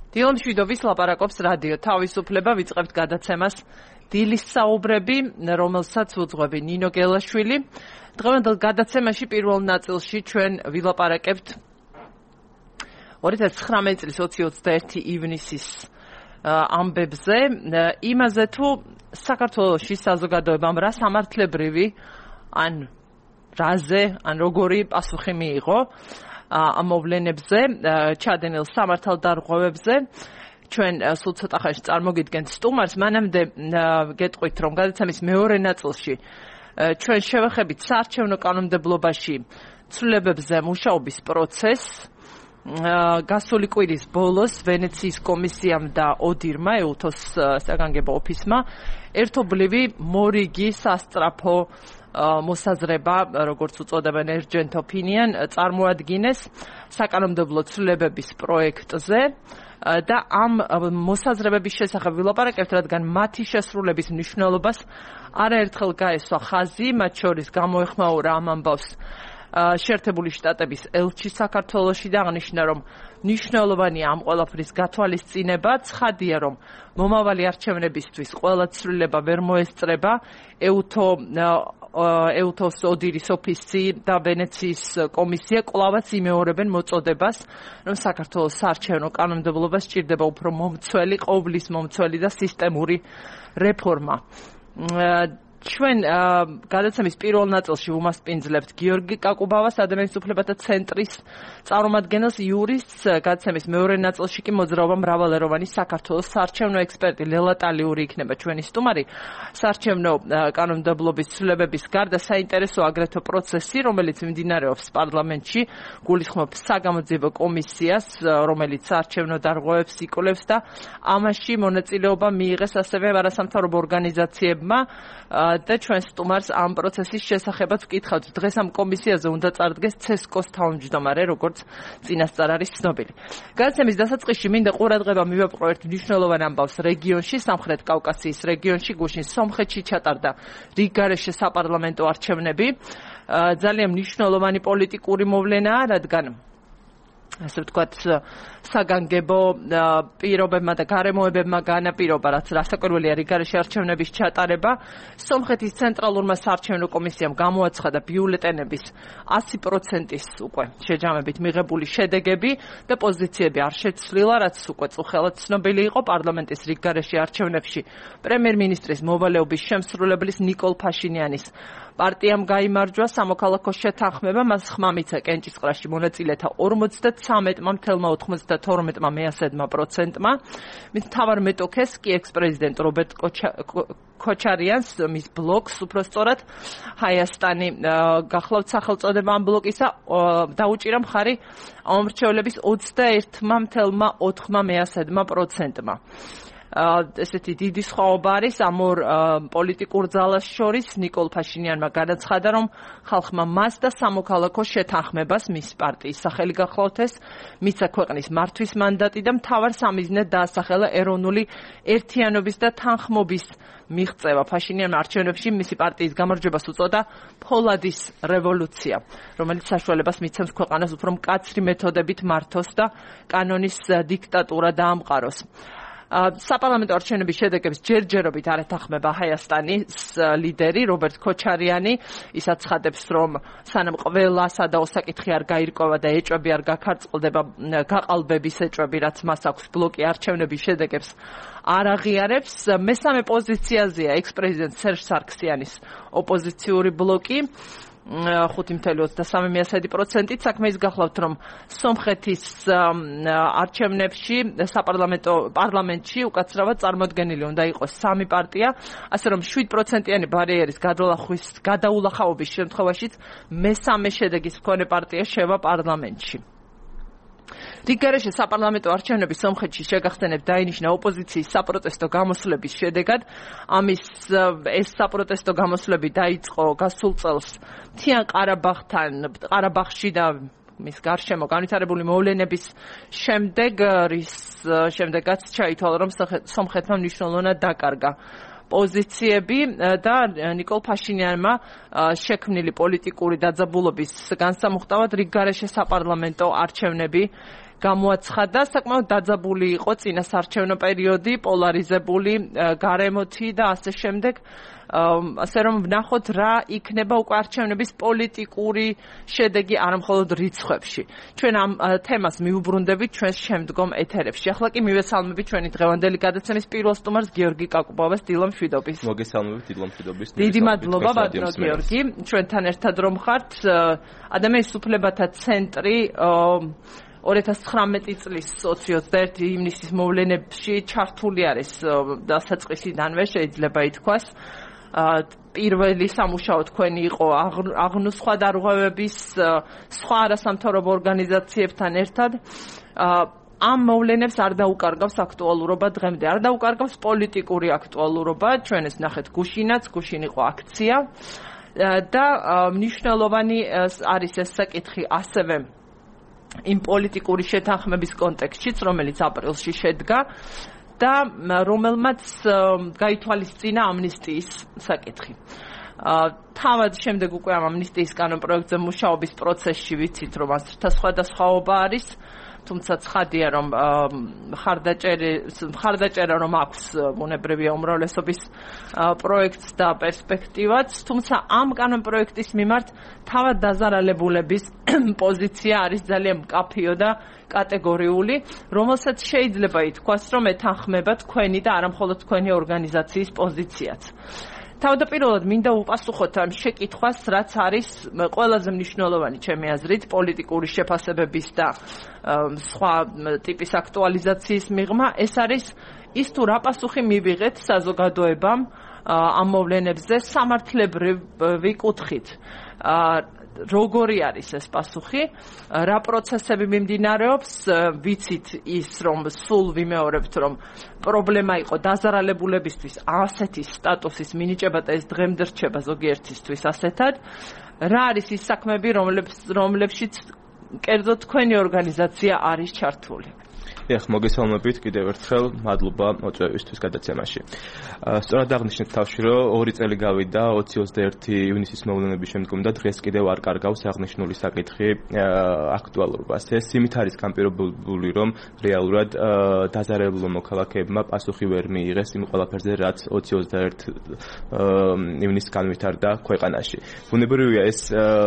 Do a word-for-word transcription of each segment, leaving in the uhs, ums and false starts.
დილო მშვიდობის ლაპარაკობს რადიო თავისუფლება, ვიწყებთ გადაცემას დილის საუბრები, რომელსაც უძღვები ნინო გელაშვილი. დღევანდელ გადაცემაში პირველ ნაწილში ჩვენ ვილაპარაკებთ ორი ათას ცხრამეტი წლის ოცი ოცდაერთი ივნისის ამბებზე, იმაზე თუ საქართველოში საზოგადოებამ რა სამართლებრივი ან რაზე, ან როგორი პასუხი მიიღო ამ მოვლენებზე, ჩადენილ სამართალდარღვევებზე. ჩვენ სულ ცოტა ხანში წარმოგიდგენთ სტუმარს, მანამდე გეტყვით, რომ გადაცემის მეორე ნაწილში ჩვენ შევეხებით საარჩევნო კანონმდებლობაში ცვლილებებზე მუშაობის პროცესს. გასული კვირის ბოლოს ვენეციის კომისიამ და ოდირმა, ეუთოს საგანგებო ოფისმა ერთობლივი მორიგი სასწრაფო მოსაზრება, როგორც უწოდებენ urgent opinion, წარმოადგინეს საკანონმდებლო ცვლილებების პროექტზე და ამ მოსაზრებების შესახებ ვილაპარაკებთ, რადგან მათი შესრულების მნიშვნელობას არაერთხელ გაესვა ხაზი, მათ შორის გამოეხმაურა ამ ამბავს შეერთებული შტატების ელჩი საქართველოში და აღნიშნა, რომ მნიშვნელოვანია ამ ყველაფრის გათვალისწინება. ცხადია, რომ მომავალი არჩევნებისთვის ყველა ცვლილება ვერ მოესწრება. ეუთო ეუთოს ოდირის ოფისი და ვენეციის კომისია კვლავაც იმეორებენ მოწოდებას, რომ საქართველოს საარჩევნო კანონმდებლობა სჭირდება უფრო მომცველი, ყოვლის მომცველი და სისტემური რეფორმა. ჩვენ გადაცემის პირველ ნაწილში უმასპინძლებთ გიორგი კაკუბავას, ადამიანის უფლებათა ცენტრის წარმომადგენელს, იურისტს. გადაცემის მეორე ნაწილში კი მოძრაობა მრავალეროვანი საქართველოს საარჩევნო ექსპერტი ლელა ტალიური იქნება ჩვენი სტუმარი. საარჩევნო კანონმდებლობის ცვლილებების გარდა საინტერესო აგრეთვე პროცესი, რომელიც მიმდინარეობს პარლამენტში, გულისხმობს საგამოძიებო კომისიას, რომელიც საარჩევნო დარღვევებს იკვლევს და ამაში მონაწილეობა მიიღეს ასევე არასამთავრობო ორგანიზაციებმა. და ჩვენ სტუმარს ამ პროცესის შესახებაც ვკითხავთ. დღეს ამ კომისიაზე უნდა წარდგეს ცესკოს თავმჯდომარე, როგორც წინასწარ არის ცნობილი. გადაცემის დასაწყისში მინდა ყურადღება მივაპყრო ერთ მნიშვნელოვან ამბავს რეგიონში, სამხრეთ კავკასიის რეგიონში, გუშინ სომხეთში ჩატარდა რიგგარეშე საპარლამენტო არჩევნები. ძალიან მნიშვნელოვანი პოლიტიკური მოვლენაა, რადგან ასე ვთქვათ, საგანგებო პირობებმა და გარემოებებმა განაპირობა, რაც რასაკვირველია რიგგარეშე არჩევნების ჩატარება. სომხეთის ცენტრალურმა საარჩევნო კომისიამ გამოაცხადა ბიულეტენების ასი პროცენტის უკვე შეჯამებით მიღებული შედეგები და პოზიციები არ შეცვლილა, რაც უკვე წუხელად ცნობილი იყო. პარლამენტის რიგგარეშე არჩევნებში პრემიერ-მინისტრის მოვალეობის შემსრულებლის ნიკოლ ფაშინიანის პარტიამ გაიმარჯვა სამოქალაქო შეთანხმება, მას ხმა მიცა კენჭისყრაში მონაწილეთა ორმოცდათვრამეტმა მთელმა ოთხმოცდათორმეტმა მეასედმა პროცენტმა. მის მთავარ მეტოქეს კი ექს-პრეზიდენტ რობერტ ქოჩარიანს, მის ბლოკს უბრალოდ ჰაიასტანი გახლავთ სახელწოდება ამ ბლოკისა, დაუჭირა მხარი ამომრჩევლების ოცდაერთმა მთელმა ოთხმა მეასედმა პროცენტმა. ესეთი დიდი სხვაობა არის ამ ორ პოლიტიკურ ძალას შორის. ნიკოლ ფაშინიანმა განაცხადა, რომ ხალხმა მას და სამოქალაქო შეთანხმებას, მის პარტიის სახელი გახლავთ ეს, მიცა ქვეყნის მართვის მანდატი და მთავარ სამიზნედ დაასახელა ეროვნული ერთიანობის და თანხმობის მიღწევა. ფაშინიანმა არჩევნებში მისი პარტიის გამარჯვებას უწოდა ფოლადის რევოლუცია, რომელიც საშუალებას მიცემს ქვეყანას უფრო მკაცრი მეთოდებით მართოს და კანონის დიქტატურა დაამყაროს. საპარლამენტო არჩევნების შედეგებს ჯერჯერობით არ ეთანხმება ჰაიასტანის ლიდერი რობერტ ქოჩარიანი. ის აცხადებს, რომ სანამ ყველა სადაო საკითხი არ გაირკვევა და ეჭვები არ გაქარწყლდება, გაყალბების ეჭვები, რაც მას აქვს, ბლოკი არჩევნების შედეგებს არ აღიარებს. მესამე პოზიციაზეა ექს-პრეზიდენტ სერჟ სარქსიანის ოპოზიციური ბლოკი. ხუთი მცდელო ოცდასამი მეასედი პროცენტით. საქმე ის გახლავთ, რომ სომხეთის არჩევნებში საპარლამენტო პარლამენტში უკაცრავად წარმოდგენილი უნდა იყოს სამი პარტია, ასე რომ შვიდ პროცენტიანი ბარიერის გადაულახავობის შემთხვევაშიც მესამე შედეგის მქონე პარტია შევა პარლამენტში. რიგგარეშე საპარლამენტო არჩევნები სომხეთში შეგახსენებთ დაინიშნა ოპოზიციის საპროტესტო გამოსვლების შედეგად. ამის ეს საპროტესტო გამოსვლები დაიწყო გასულ წელს მთიან ყარაბაღთან, ყარაბაღში და მის გარშემო განვითარებული მოვლენების შემდეგ, რის შემდეგაც ჩაითვალა, რომ სომხეთმა მნიშვნელოვნად დაკარგა პოზიციები და ნიკოლ ფაშინიანმა შექმნილი პოლიტიკური დაძაბულობის განსამუხტავად რიგგარეშე საპარლამენტო არჩევნები გამოაცხადა, საკმაოდ დაძაბული იყო წინასარჩევნო პერიოდი, პოლარიზებული გარემოთი და ასე შემდეგ. ასე რომ ვნახოთ რა იქნება უკვე არჩევნების პოლიტიკური შედეგი არამხოლოდ რიცხვებში. ჩვენ ამ თემას მიუბრუნდებით ჩვენს შემდგომ ეთერებში. ახლა კი მივესალმებით ჩვენი დღევანდელი გადაცემის პირველ სტუმარს გიორგი კაკუბავას, დილო მშვიდობის. მოგესალმებით, დილო მშვიდობის. დიდი მადლობა ბატონო გიორგი, ჩვენთან ერთად რომ ხართ. ადამიანის უფლებათა ცენტრი ორი ათას ცხრამეტი წლის ოცი ოცდაერთი ივნისის მოვლენებში ჩართული არის დასაწყისიდანვე, შეიძლება ითქვას. პირველი სამუშაო თქვენი იყო აღნუსხვა დარღვევების სხვა არასამთავრობო ორგანიზაციებთან ერთად. ამ მოვლენებს არ დაუკარგავს აქტუალურობა დღემდე, არ დაუკარგავს პოლიტიკური აქტუალურობა. ჩვენ ეს ნახეთ გუშინაც, გუშინ იყო აქცია და მნიშვნელოვანი არის ეს საკითხი ასევე იმ პოლიტიკური შეთანხმების კონტექსტშიც, რომელიც აპრილში შედგა და რომელმაც გაითვალისწინა ამნისტიის საკითხი. თავად შემდეგ უკვე ამ ამნისტიის კანონპროექტზე მუშაობის პროცესში ვიცით, რომ ასრთა სხვადასხვაობა არის, თუმცა ცხადია, რომ მხარდაჭერა რომ აქვს ბუნებრივია უმრავლესობის პროექტს და პერსპექტივაც, თუმცა ამ კანონპროექტის მიმართ თავად დაზარალებულების პოზიცია არის ძალიან მკაფიო და კატეგორიული, რომელსაც შეიძლება ითქვას, რომ ეთანხმება თქვენი და არამხოლოდ თქვენი ორგანიზაციის პოზიციაც. თავდაპირველად მინდა უპასუხოთ ამ შეკითხვას, რაც არის ყველაზე მნიშვნელოვანი ჩემი აზრით პოლიტიკური შეფასებების და სხვა ტიპის აქტუალიზაციის მიღმა, ეს არის ის თუ რა პასუხი მივიღეთ საზოგადოებამ ამ მოვლენებზე სამართლებრივი კუთხით. როგორი არის ეს პასუხი, რა პროცესები მიმდინარეობს, ვიცით ის, რომ სულ ვიმეორებთ, რომ პრობლემა იყო დაზარალებულებისთვის ასეთი სტატუსის მინიჭება და ეს დღემდე რჩება ზოგიერთისთვის ასეთად. რა არის ის საქმეები, რომლებშიც კერძოდ თქვენი ორგანიზაცია არის ჩართული? ეხ, მოგესალმებით კიდევ ერთხელ, მადლობა მოწვევისთვის გადაცემაში. სწორად აღნიშნეთ თავში, რომ ორი წელი გავიდა ოცი ოცდაერთი ივნისის მოვლენების შემდგომ და დღეს კიდევ არ კარგავს აღნიშნული საკითხი აქტუალურობას. ეს იმით არის განპირობებული, რომ რეალურად დაზარალებულმა მოქალაქეებმა პასუხი ვერ მიიღეს იმ ყველაფერზე, რაც ოცი ოცდაერთი ივნისს განვითარდა ქვეყანაში. ბუნებრივია ეს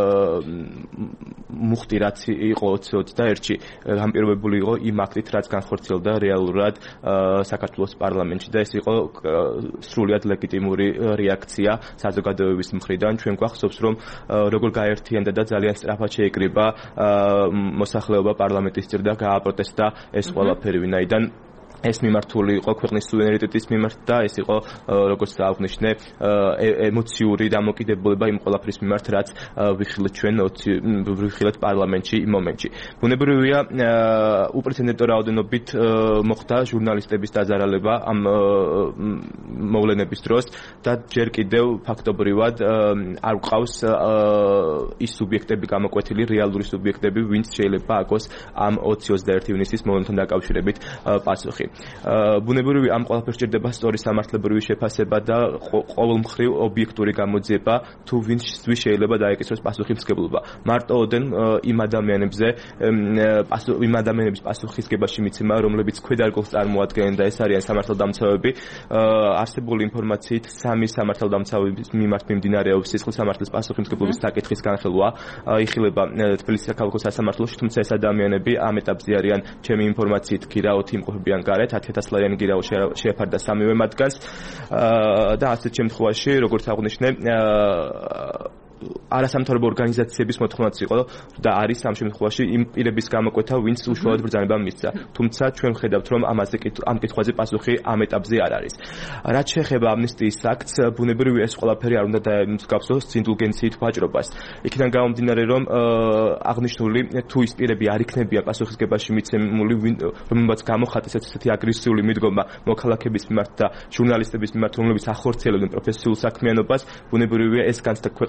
მუხტი, რაც იყო ოცი ოცდაერთში, განპირობებული იყო იმ აქტით, რაც განხორციელდა რეალურად საქართველოს პარლამენტში და ეს იყო სრულიად ლეგიტიმური რეაქცია საზოგადოების მხრიდან. ჩვენ გვახსოვს, რომ როგორ გაერთიანდა და ძალიან სწრაფად შეიკრიბა მოსახლეობა პარლამენტის წინ და გააპროტესტა ეს ყველაფერი, ვინაიდან ეს მიმართული იყო ქვეყნის სუვერენიტეტის მიმართ და ეს იყო, როგორც აღნიშნე, ემოციური დამოკიდებულება იმ ყველაფრის მიმართ, რაც ვიხილეთ ჩვენ ვიხილეთ პარლამენტში იმ მომენტში. ბუნებრივია, უპრეცედენტო რაოდენობით მოხდა ჟურნალისტების დაზარალება ამ მოვლენების დროს და ჯერ კიდევ ფაქტობრივად არ გვყავს ის სუბიექტები გამოკვეთილი, რეალური სუბიექტები, ვინც შეიძლება აგოს ამ ოცი ოცდაერთი ივნისის მოვლენთან დაკავშირებით პასუხი. ბუნებრივია ამ ყველაფერს სჭირდება სწორი სამართლებრივი შეფასება და ყოველმხრივ ობიექტური გამოძიება, თუ ვინცთვის შეიძლება დაეკისროს პასუხისმგებლობა. მარტო ოდენ იმ ადამიანებზე, იმ ადამიანების პასუხისგებაში მიცემა, რომლებიც ქვედარგულს წარმოადგენენ და ეს არიან სამართალდამცავები, არსებული ინფორმაციით სამი სამართალდამცავების მიმართ მიმდინარეობს სისხლის სამართლის პასუხისმგებლობის საკითხის განხილვა, იხილება თბილისის საქალაქო სასამართლოში, თუმცა ეს ადამიანები ამ ეტაპზე არიან ჩემი ინფორმაციით გირაოთი იმყოფებიან გარეთ, ათი ათას ლარიანი გირაო შეაფარდა სამივე მათგანს და ასეთ შემთხვევაში, როგორც აღნიშნე, არასამთავრობო ორგანიზაციების მოთხოვნაც იყო და არის ამ შემთხვევაში იმ პირების გამოკვეთა, ვინც უშუალოდ ბრძანებამ მისცა. თუმცა ჩვენ ვხედავთ, რომ ამაზე ამ კითხვაზე პასუხი ამ ეტაპზე არ არის. რაც შეეხება ამნისტიის აქტს, ბუნებრივია ეს ყველაფერი არ უნდა დაემსგავსოს ინდულგენციით ვაჭრობას. იქიდან გამომდინარე, რომ აღნიშნული თუ ის პირები არ იქნებიან პასუხისგებაში მიცემული, რომელმაც გამოხატეს ესეთი აგრესიული მიდგომა მოქალაქეების მიმართ და ჟურნალისტების მიმართ, რომლებიც ახორციელებდნენ პროფესიულ საქმიანობას, ბუნებრივია ეს განცდა ქვეყანაში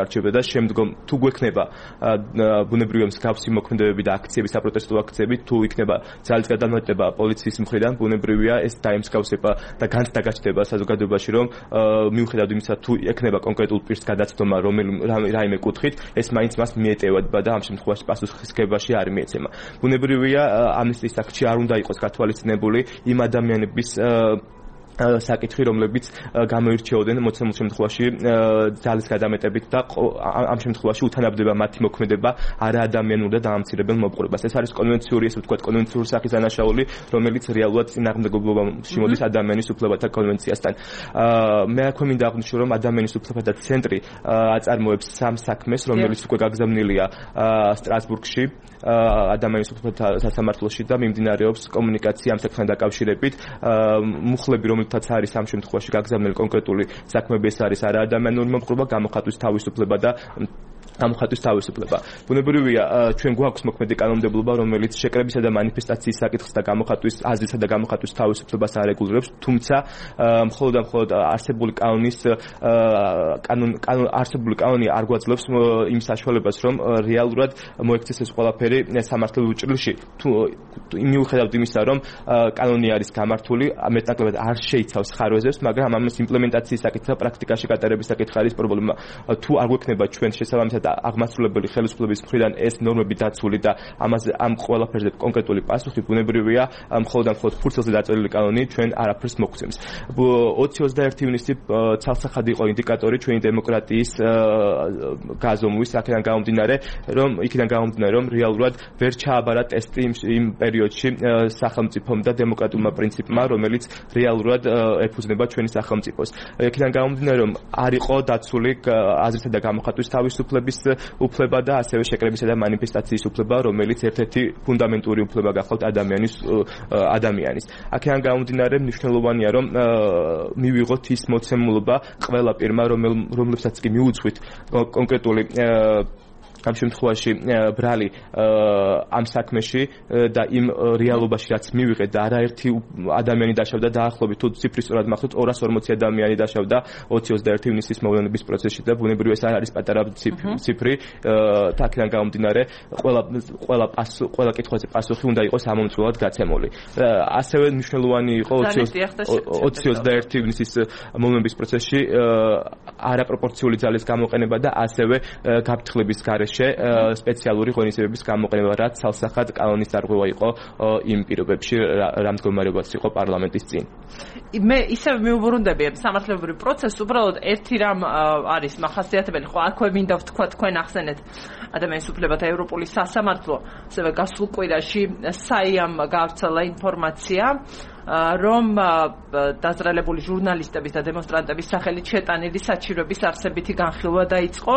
დარჩება და შემდგომ თუ გვექნება ბუნებრივი მსგავსი მოქმედებები და აქციები, საპროტესტო აქციები, თუ იქნება ძალის გადამეტება პოლიციის მხრიდან, ბუნებრივია ეს დაემსგავსება და განცდაგაჩნდება საზოგადოებაში, რომ მიუხედავად იმისა, თუ ექნება კონკრეტულ პირს გადაცდომა რომელიმე რაიმე კუთხით, ეს მაინც მას მიეტევება და ამ შემთხვევაში პასუხისმგებლობაში არ მიეცემა. ბუნებრივია ამნისტიის აქტში არ უნდა იყოს გათვალისწინებული იმ ადამიანების საკითხი, რომლებიც გამოირჩეოდნენ მოცემულ შემთხვევაში ძალის გადამეტებით და ამ შემთხვევაში უთანაბდება მათი მოქმედება არაადამიანურ და დაამცირებელ მოპყრობას. ეს არის კონვენციური, ესე ვთქვათ, კონვენციური სახის დანაშაული, რომელიც რეალურად წინააღმდეგობობაში მოდის ადამიანის უფლებათა კონვენციასთან. მე აქვე მინდა აღვნიშნო, რომ ადამიანის უფლებათა ცენტრი აწარმოებს სამ საქმეს, რომელიც უკვე გაგზავნილია სტრასბურგში, ადამიანის უფლებათა სასამართლოში და მიმდინარეობს კომუნიკაცია ამ საქმესთან დაკავშირებით. მუხლები, რომელთაც არის ამ შემთხვევაში გაგზავნილი კონკრეტული საქმეები, ეს არის არაადამიანური მოპყრობა, გამოხატვის თავისუფლება და გამოხატვის თავისუფლება. ბუნებრივია, ჩვენ გვაქვს მოქმედი კანონმდებლობა, რომელიც შეკრებისა და მანიფესტაციის საკითხს და გამოხატვის აზრისა და გამოხატვის თავისუფლებას არეგულირებს, თუმცა მხოლოდ და მხოლოდ არსებული კანონის კანონ არსებული კანონი არ გვაძლევს იმ საშუალებას, რომ რეალურად მოექცეს ეს ყველაფერი სამართლებრივ ჭრილში. თუ მიუხედავად იმისა, რომ კანონი არის გამართული, მეტნაკლებად არ შეიცავს ხარვეზებს, მაგრამ ამის იმპლემენტაციის საკითხი და პრაქტიკაში გატარების საკითხი არის პრობლემა. თუ არ გვექნება ჩვენ შესაბამისად აღმასრულებელი ხელისუფლების მხრიდან ეს ნორმები დაცული და ამაზე ამ ყველაფერზე კონკრეტული პასუხი, ბუნებრივია, მხოლოდ და მხოლოდ ფურცელზე დაწერილი კანონი ჩვენ არაფერს მოგცემს. ოცი ოცდაერთი ივნისი ცალსახადი იყო ინდიკატორი ჩვენი დემოკრატიის გაზომვის, აქედან გამომდინარე, რომ იქიდან გამომდინარე, რომ რეალურად ვერ ჩააბარა ტესტი იმ პერიოდში სახელმწიფომ და დემოკრატიულმა პრინციპმა, რომელიც რეალურად ეფუძნება ჩვენი სახელმწიფოს. იქიდან გამომდინარე, რომ არ იყო დაცული აზრისა და გამოხატვის თავისუფლების უფლება და ასევე შეკრებისა და მანიფესტაციის უფლება, რომელიც ერთ-ერთი ფუნდამენტური უფლება გახლავთ ადამიანის ადამიანის. აქედან გამომდინარე, მნიშვნელოვანია, რომ მივიღოთ ის მოცემულობა ყველა პირმა, რომლებსაც კი მიუძღვით კონკრეტული ამ შემთხვევაში ბრალი ამ საქმეში და იმ რეალობაში, რაც მივიღეთ და არაერთი ადამიანი დაშავდა, დაახლოებით თუ ციფრი სწორად მახსოვთ, ორას ორმოცი ადამიანი დაშავდა ოცი ოცდაერთი ივნისის მოვლენების პროცესში და ბუნებრივია ეს არ არის პატარა ციფრი. აქედან გამომდინარე, ყველა ყველა ყველა კითხვაზე პასუხი უნდა იყოს ამომწვრულად გაცემული. ასევე მნიშვნელოვანი იყო ოცი ოცდაერთი ივნისის მოვლენების პროცესში არაპროპორციული ძალის გამოყენება და ასევე გაფრთხილების გარეშე სპეციალური ღონისძიებების გამოყენება, რაც ცალსახად კანონის დარღვევა იყო იმ პირობებში, რა მდგომარეობაც იყო პარლამენტის წინ. მე ისევ მიუბრუნდები სამართლებრივ პროცესს, უბრალოდ ერთი რამ არის მახასიათებელი, ხო აქვე მინდა ვთქვა, თქვენ ახსენეთ ადამიანის უფლებათა ევროპული სასამართლო, ასევე გასულ კვირაში საიამ გავრცელა ინფორმაცია, რომ დაზრალებული ჟურნალისტების და დემონსტრანტების სახელით შეტანილი საჩირვების არსებითი განხილვა დაიწყო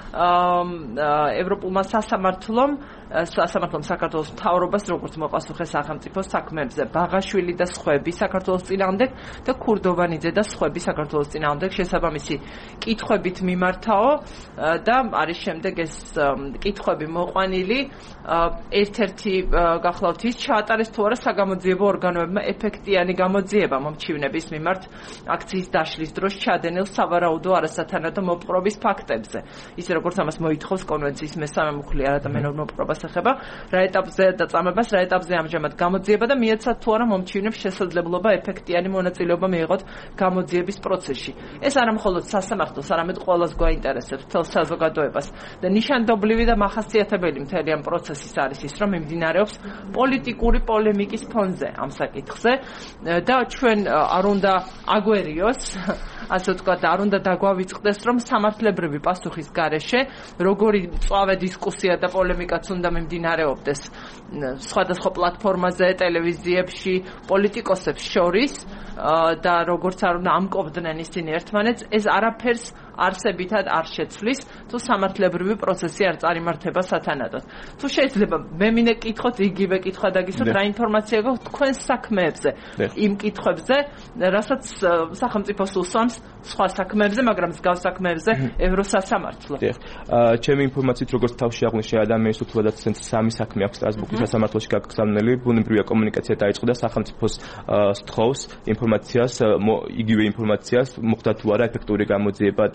ევროპულმა სასამართლომ სასამართლომ საქართველოს მთავრობას, როგორც მოპასუხე სახელმწიფო საქმეებზე, ბაღაშვილი და სხვები საქართველოს წინააღმდეგ და ქურდოვანიძე და სხვები საქართველოს წინააღმდეგ შესაბამისი კითხვებით მიმართაო და არის შემდეგ ეს კითხვები მოყვანილი. ერთ-ერთი გახლავთ ის ჩაატარეს თუ არა საგამოძიებო ორგანოებმა ეფექტიანი გამოძიება მომჩივნების მიმართ აქციის დაშლის დროს ჩადენილ სავარაუდო არასათანადო მოპყრობის ფაქტებზე. ისე როგორც ამას მოითხოვს კონვენციის მესამე მუხლი არადამიანურ მოპყრობას ეხება, რა ეტაპზე დაწამებას, რა ეტაპზე ამჟამად გამოძიება და მიეცათ თუ არა მომჩივნებს შესაძლებლობა ეფექტიანი მონაწილეობა მიიღოთ გამოძიების პროცესში. ეს არა მხოლოდ სასამართლოს, არამედ ყველას გვაინტერესებს, მთელ საზოგადოებას და ნიშანდობლივი და მახასიათებელი მთელი ამ პროცესის არის ის, რომ მიმდინარეობს პოლიტიკური პოლემიკის ფონზე ამ საკითხზე და ჩვენ არ უნდა აგვერიოს, ასე ვთქვათ, არ უნდა დაგვავიწყდეს, რომ სამართლებრივი პასუხის გარეშე როგორი მწვავე დისკუსია და პოლემიკაც უნდა მიმდინარეობდეს სხვადასხვა პლატფორმაზე, ტელევიზიებში, პოლიტიკოსებს შორის და როგორც არ უნდა ამკობდნენ ისინი ერთმანეთს, ეს არაფერს არსებითად არ შეცვლის, თუ სამართლებრივი პროცესი არ წარიმართება სათანადოდ. თუ შეიძლება მე მინდა კითხოთ იგივე კითხვა დაგისვათ, რა ინფორმაცია გაქვთ თქვენ საქმეებზე, იმ კითხვებზე, რასაც სახელმწიფოს უსვამს სხვა საქმეებზე, მაგრამ მსგავს საქმეებზე ევროსასამართლო. ჩემი ინფორმაციით, როგორც თავში აღნიშნე, ადამიანის უფლებათა ცენტრს სამი საქმე აქვს სტრასბურგის სასამართლოში გაგზავნილი, ბუნებრივია კომუნიკაცია დაიწყო და სახელმწიფოს სთხოვს ინფორმაციას, იგივე ინფორმაციას, მოხდა თუ არა ეფექტური გამოძიება და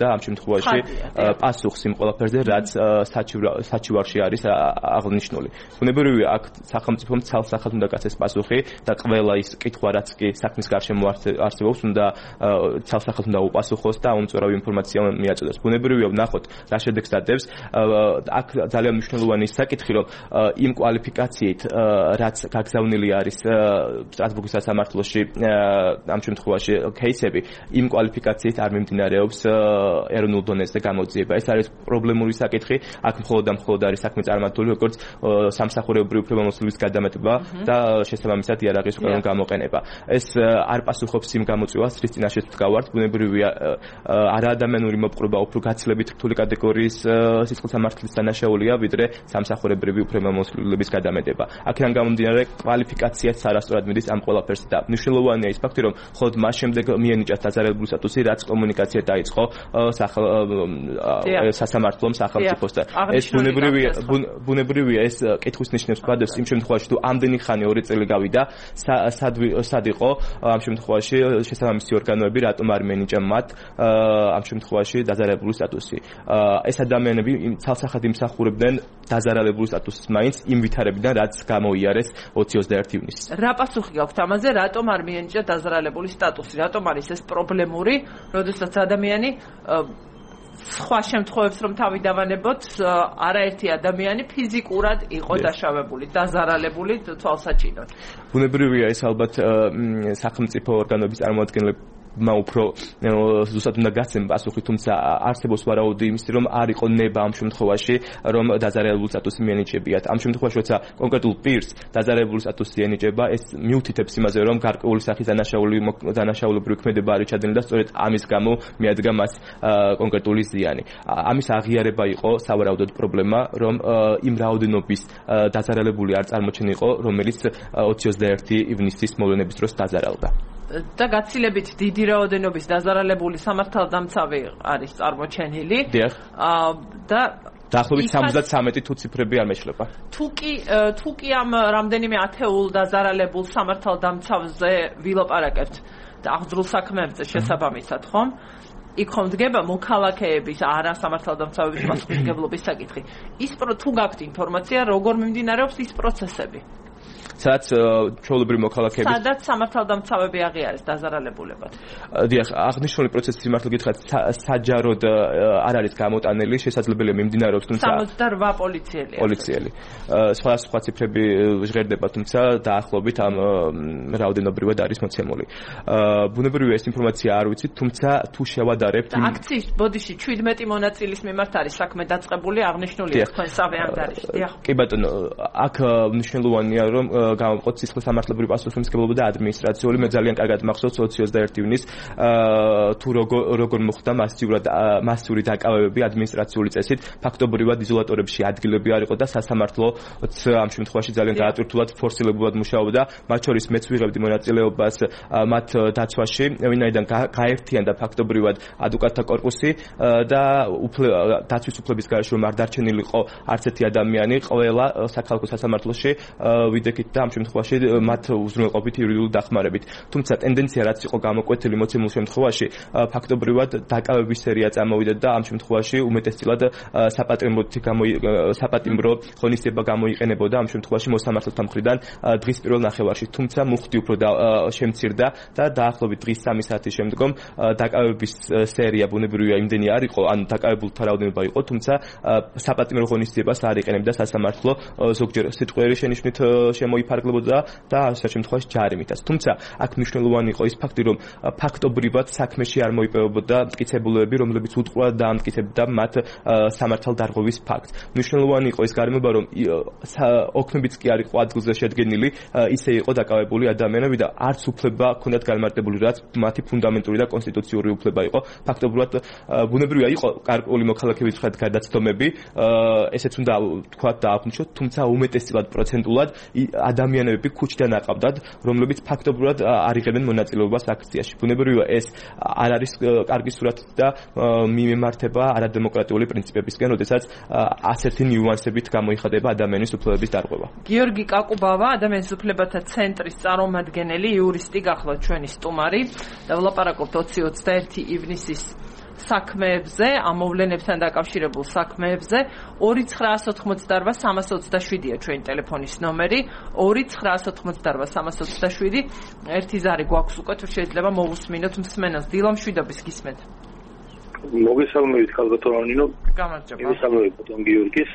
ამ შემთხვევაში პასუხს იმ ყველაფერზე, რაც საჩივარში არის აღნიშნული. ბუნებრივია, აქ სახელმწიფომ ცალსახად უნდა გაცეს პასუხი და ყველა ის კითხვა, რაც კი საქმის გარშემო არსებობს, უნდა ცალსახად უნდა უპასუხოს და უმწვერავი ინფორმაცია მიაწოდოს. ბუნებრივია, ვნახოთ რა შედეგს დადებს. აქ ძალიან მნიშვნელოვანი საკითხი, რომ იმ კვალიფიკაციით, რაც გაგზავნილი არის სტრასბურგის სასამართლოში ამ შემთხვევაში кейსები, იმ კვალიფიკაციით არ მიმდინარეობს ეროვნულ დონეზე გამოძიება. ეს არის პრობლემური საკითხი. აქ მხოლოდ და მხოლოდ არის საქმე წარმართული, როგორც სამსახურებრივი უფლებამოსილების გადამეტება და შესაბამისად იარაღის უკანონო გამოყენება. ეს არ პასუხობს იმ გამოწვევას, რის წინაშე ვდგავართ. ბუნებრივია, არაადამიანური მოპყრობა უფრო გაცილებით რთული კატეგორიის სისხლსამართლის დანაშაულია, ვიდრე სამსახურებრივი უფლებამოსილების გადამეტება. აქედან გამომდინარე, კვალიფიკაციაც არასწორად მიდის ამ ყველაფერს და მნიშვნელოვანია ის ფაქტი, რომ მხოლოდ მას შემდეგ მიენიჭათ დაზარალებული სტატუსი, რაც კომუნიკაცია დაიწყო სასამართლომ სახელმწიფოსთან. ეს ბუნებრივია, ბუნებრივია ეს კითხვის ნიშნებს გადავს იმ შემთხვევაში, თუ ამდენი ხანი ორი წელი გავიდა, სად იყო ამ შემთხვევაში შესაბამისი ორგანოები, რატომ არ მიენიჭა მათ ამ შემთხვევაში დაზარალებული სტატუსი. ეს ადამიანები ცალსახად იმსახურებდნენ დაზარალებული სტატუსის მაინც იმ ვითარებიდან, რაც გამოიარეს ოცი ოცდაერთი ივნისს. რა პასუხი გაქვთ ამაზე, რატომ არ მიენიჭა დაზარალებული სტატუსი? რატომ არის ეს პრობლემური, როდესაც ადამიანი სხვა შემთხვევებს რომ თავი დავანებოთ, არაერთი ადამიანი ფიზიკურად იყო დაშავებული, დაზარალებული თვალსაჩინოდ. ბუნებრივია, ეს ალბათ სახელმწიფო ორგანოების წარმომადგენლები მა უფრო ზუსტად უნდა გაცემ პასუხი, თუმცა არსებობს ვარაუდი იმისი, რომ არ იყო ნება ამ შემთხვევაში, რომ დაზარალებული სტატუსი მიენიჭებიათ. ამ შემთხვევაში, როცა კონკრეტულ პირს დაზარალებული სტატუსი ენიჭება, ეს მიუთითებს იმაზე, რომ გარკვეული სახის დანაშაული დანაშაულებრივი ქმედება არის ჩადენილი და სწორედ ამის გამო მიადგა მას კონკრეტული ზიანი. ამის აღიარება იყო სავარაუდოდ პრობლემა, რომ იმ რაოდენობის დაზარალებული არ წარმოჩენილიყო, რომელიც ოცი ოცდაერთი ივნისის მოვლენების დროს დაზარალდა. და გაცილებით დიდი რაოდენობის დაზარალებული სამართალდამცავი არის წარმოჩენილი. დიახ. და დაახლოებით სამოცდათვრამეტი თუ ციფრები არ მეშლება. თუკი თუკი ამ რამდენიმე ათეულ დაზარალებულ სამართალდამცავზე ვილაპარაკებთ და აღძრულ საქმეებზე შესაბამისად, ხომ? იქ ხომ დგება მოქალაქეების არა სამართალდამცავების პასუხისმგებლობის საკითხი. ის თუ გაქვთ ინფორმაცია, როგორ მიმდინარეობს ის პროცესები? სადაც ჩვეულებრივი მოქალაქეები სადაც სამართალდამცავები აღიარეს დაზარალებულებად. დიახ, აღნიშნული პროცესი სიმართლე გითხრათ საჯაროდ არ არის გამოტანილი, შესაძლებელია მიმდინარეობს, თუმცა სამოცდარვა პოლიციელია. პოლიციელი. სხვა სხვა ციფრები ჟღერდება, თუმცა დაახლოებით ამ რაოდენობრივად არის მოცემული. ბუნებრივია, ეს ინფორმაცია არ ვიცით, თუმცა თუ შევადარებთ იმ აქციის ბოდიში შვიდმეტი მონაწილის მიმართ არის საქმე დაწყებული, აღნიშნულია თქვენ სავე ანგარიში. დიახ. კი ბატონო, აქ მნიშვნელოვანია, რომ გამოვყოთ სისხლსამართლებრივი პასუხისმგებლობა და ადმინისტრაციული. მე ძალიან კარგად მახსოვს ოცი ოცდაერთი ივნისს თუ როგორ მოხდა მასიურად მასიური დაკავებები ადმინისტრაციული წესით, ფაქტობრივად იზოლატორებში ადგილები არ იყო და სასამართლოც ამ შემთხვევაში ძალიან გაატვირთულად ფორსილებულად მუშაობდა. მათ შორის მეც ვიღებდი მონაწილეობას მათ დაცვაში, ვინაიდან გაერთიანდა ფაქტობრივად ადვოკატთა კორპუსი და დაცვის უფლების გარეშე რომ არ დარჩენილიყო არც ერთი ადამიანი, ყველა საქალაქო სასამართლოში ვიდექით და ამ შემთხვევაში მათ უზრუნველყოფით იურიდიული დახმარებით. თუმცა ტენდენცია რაც იყო გამოკვეთილი მოცემულ შემთხვევაში, ფაქტობრივად დაკავების სერია წამოვიდა და ამ შემთხვევაში უმეტესწილად საპატიმროთი საპატიმრო ღონისძიება გამოიყენებოდა ამ შემთხვევაში მოსამართლეთა მხრიდან დღის პირველ ნახევარში. თუმცა მუხტი უფრო შემცირდა და დაახლოებით დღის სამი საათის შემდგომ დაკავების სერია ბუნებრივია იმდენი არ იყო, ანუ დაკავებულთა რაოდენობა იყო, თუმცა საპატიმრო ღონისძიებას არ იყენებდა სასამართლო, ზოგჯერ სიტყვიერი შენიშვნით შემოიფარგლებოდა და ასეთ შემთხვევაში ჯარიმითაც. თუმცა აქ მნიშვნელოვანი იყო ის ფაქტი, რომ ფაქტობრივად საქმეში არ მოიპოვებოდა მტკიცებულებები, რომლებიც უტყუა დაამტკიცებდა მათ სამართალდარღვევის ფაქტს. მნიშვნელოვანი იყო ის გარემოება, რომ ოქმებიც კი არ იყო ადგილზე შედგენილი, ისე იყო დაკავებული ადამიანები და არც უფლება ჰქონდათ განმარტებული, რაც მათი ფუნდამენტური და კონსტიტუციური უფლება იყო. ფაქტობრივად ბუნებრივია იყო გარკვეული მოქალაქეების ხედავთ გადაცდომები, ესეც უნდა თქვათ და აღნიშნოთ, თუმცა უმეტესწილად პროცენტულად ადამიანები ქუჩიდან აყავდათ, რომლებიც ფაქტობრივად არ იღებენ მონაწილეობას აქციაში. ბუნებრივია ეს არ არის კარგი სურათი და მიმართება არადემოკრატიული პრინციპებისკენ, როდესაც ასეთი ნიუანსებით გამოიხატება ადამიანის უფლებების დარღვევა. გიორგი კაკუბავა, ადამიანის უფლებათა ცენტრის წარმომადგენელი, იურისტი გახლავთ ჩვენი სტუმარი და ვლაპარაკობთ ოცი ოცდაერთი ივნისის საქმეებზე, ამ მოვლენებთან დაკავშირებულ საქმეებზე. ორი ცხრაას ოთხმოცდაორვა სამას ოცდაშვიდია ჩვენი ტელეფონის ნომერი. ორი ცხრაას ოთხმოცდაორვა სამას ოცდაშვიდი. ერთი ზარი გვაქვს უკვე, თუ შეიძლება მოვუსმინოთ მსმენელს. დილამშვიდობის გისმენთ. მოგესალმებით ქალბატონო ნინო. გამარჯობა. მოგესალმებით ბატონ გიორგის.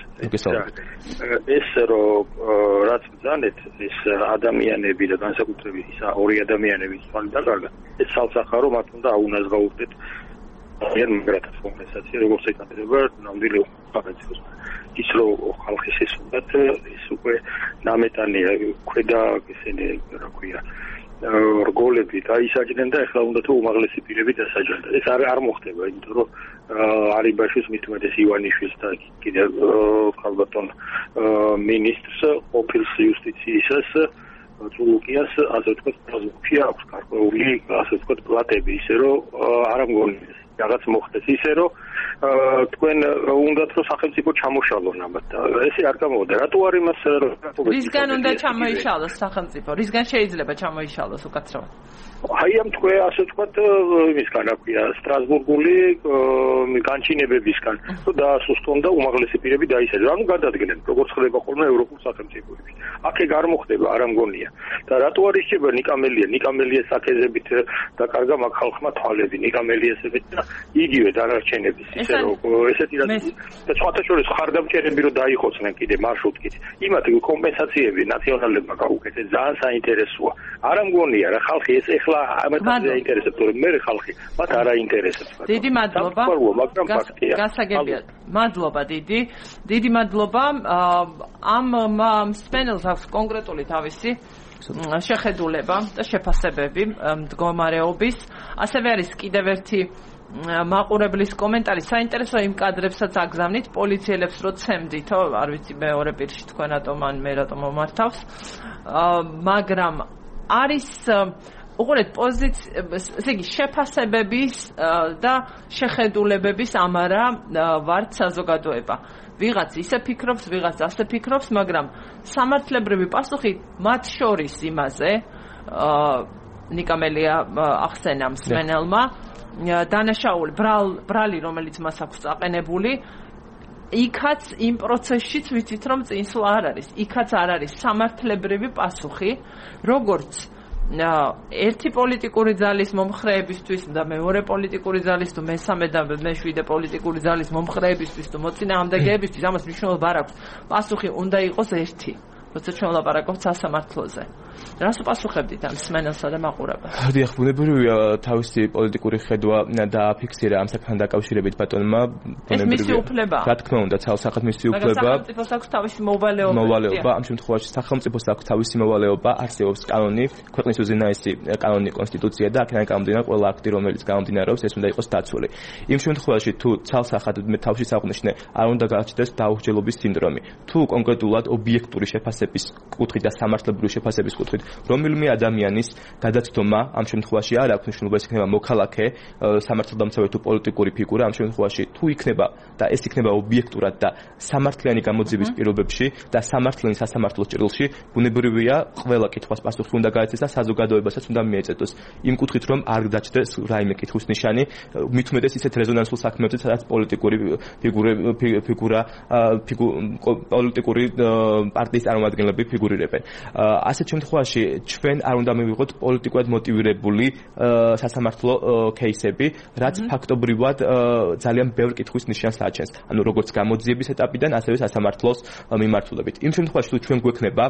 ეს რომ რაც ბრძანეთ, ეს ადამიანები და განსაკუთრებით ისა ორი ადამიანების თვალი დაკარგა, ეს სალსახარო მათ უნდა აუნაზღაურდეთ ერთ მაგრათაც კომპენსაცია, როგორც ეკადრება ნამდვილი უხალხის. ის რომ ხალხის ეს უნდათ, ეს უკვე ნამეტანია ქვედა ისინი რა ქვია რგოლები დაისაჯნენ და ეხლა უნდა თუ უმაღლესი პირები დასაჯონ. ეს არ არ მოხდება, იმიტომ რომ არიბაშის მithumedes ივანიშვილს და კიდევ ქალბატონ მინისტრს ოფიციალ იუსტიციისას წულუკიას ასე ვთქვათ პროზუქცია აქვს გარკვეული ასე ვთქვათ პლატები, ისე რომ არ ამგონი რაღაც მოხდეს, ისე რომ თქვენ უნდათ რომ სახელმწიფო ჩამოშალონ ამათ. ესე არ გამოვიდა. რატო არ იმას რისგან უნდა ჩამოიშალოს სახელმწიფო? რისგან შეიძლება ჩამოიშალოს უკაცრავად? აი ამ თქვენ ასე ვთქვათ იმისგან რა ქვია სტრასბურგული განჩინებებისგან რომ დაასუსტონ და უმაღლესი პირები დაისაჯონ. ანუ გადადგნენ როგორც ხდება ხოლმე ევროპულ სახელმწიფოებში. აქ ეგ არ მოხდება, არ ამგონია. და რატო არ იშება ნიკამელია? ნიკამელიას აქეზებით დაკარგა მაგ ხალხმა თვალები. ნიკამელიასებით და იგივე დანარჩენების ისე რომ ესეთი რა და სხვათა შორის ხარდამჭერები რომ დაიხოცნენ კიდე მარშრუტკით. იმათ კომპენსაციები ნაციონალებმა გაუკეთეს, ძალიან საინტერესოა. არ ამგონია რა ხალხი ეს ეხლა ამათ დაინტერესებს, რომ მე ხალხი მათ არ აინტერესებს. დიდი მადლობა. გასაგებია. მადლობა დიდი. დიდი მადლობა. ამ სპენელს აქვს კონკრეტული თავისი შეხედულება და შეფასებები მდგომარეობის. ასევე არის კიდევ ერთი მაყურებლის კომენტარი. საინტერესო იმ კადრებსაც აგზავნით პოლიციელებს რო ცემდითო, არ ვიცი მეორე პირში თქვენ რატომ ან მე რატომ მომართავს. მაგრამ არის უყურეთ პოზიცია, ესე იგი შეფასებების და შეხედულებების ამარა ვართ საზოგადოება. ვიღაც ისე ფიქრობს, ვიღაც ასე ფიქრობს, მაგრამ სამართლებრივი პასუხი მათ შორის იმაზე ნიკამელია ახსენა მსმენელმა დანაშაული ბრალი, რომელიც მას აქვს წაყენებული, იქაც იმ პროცესშიც ვიცით რომ წინსვლა არ არის. იქაც არ არის სამართლებრივი პასუხი, როგორც ერთი პოლიტიკური ძალის მომხრეებისთვის და მეორე პოლიტიკური ძალის თუ მესამე და მეშვიდე პოლიტიკური ძალის მომხრეებისთვის თუ მოწინააღმდეგეებისთვის ამას მნიშვნელობა არ აქვს. პასუხი უნდა იყოს ერთი. როცა ჩვენ ვლაპარაკობთ სასამართლოზე. რას უპასუხებდით ამ მსმენელსა და მაყურებელს? დიახ, ბუნებრივია თავისი პოლიტიკური ხედვა დააფიქსირა ამ საქმესთან დაკავშირებით ბატონმა. ეს მისი უფლება. რა თქმა უნდა, ცალსახად მისი უფლება. სახელმწიფოს აქვს თავისი მოვალეობა. მოვალეობა, ამ შემთხვევაში სახელმწიფოს აქვს თავისი მოვალეობა, არსებობს კანონი, ქვეყნის უზენაესი კანონი, კონსტიტუცია და აქედან გამომდინარე ყველა აქტი, რომელიც გამომდინარეობს, ეს უნდა იყოს დაცული. იმ შემთხვევაში თუ ცალსახად მე თავში საყნიშნე არ უნდა გაჩნდეს დაუსჯელობის სინდრომი. თუ კონკრეტულად ობიექტური შეფასების კუთხით და სამართლებრივი შეფასების კუთხით რომელიმე ადამიანის გადაცდომა ამ შემთხვევაში არ აქვს მნიშვნელობა, ეს იქნება მოქალაქე, სამართალდამცავი თუ პოლიტიკური ფიგურა, ამ შემთხვევაში თუ იქნება და ეს იქნება ობიექტურად და სამართლიანი გამოძიების პირობებში და სამართლიანი სასამართლოს ჭრილში, ბუნებრივია ყველა კითხვას პასუხი უნდა გაეცეს და საზოგადოებასაც უნდა მიეწოდოს. იმ კუთხით რომ არ დაჭდეს რაიმე კითხვის ნიშანი, მით უმეტეს ისეთ რეზონანსულ საქმეებზე, სადაც პოლიტიკური ფიგურა, პოლიტიკური პარტიის წარმომადგენლები ფიგურირებენ. ასეთ შემთხვევაში ჩვენ არ უნდა მივიღოთ პოლიტიკურად მოტივირებული სასამართლო кейსები, რაც ფაქტობრივად ძალიან ბევრ კითხვის ნიშანს აჩენს. ანუ როგორც გამოძიების ეტაპიდან, ასევე სასამართლოს მიმართულებით. იმ შემთხვევაში თუ ჩვენ გვექნება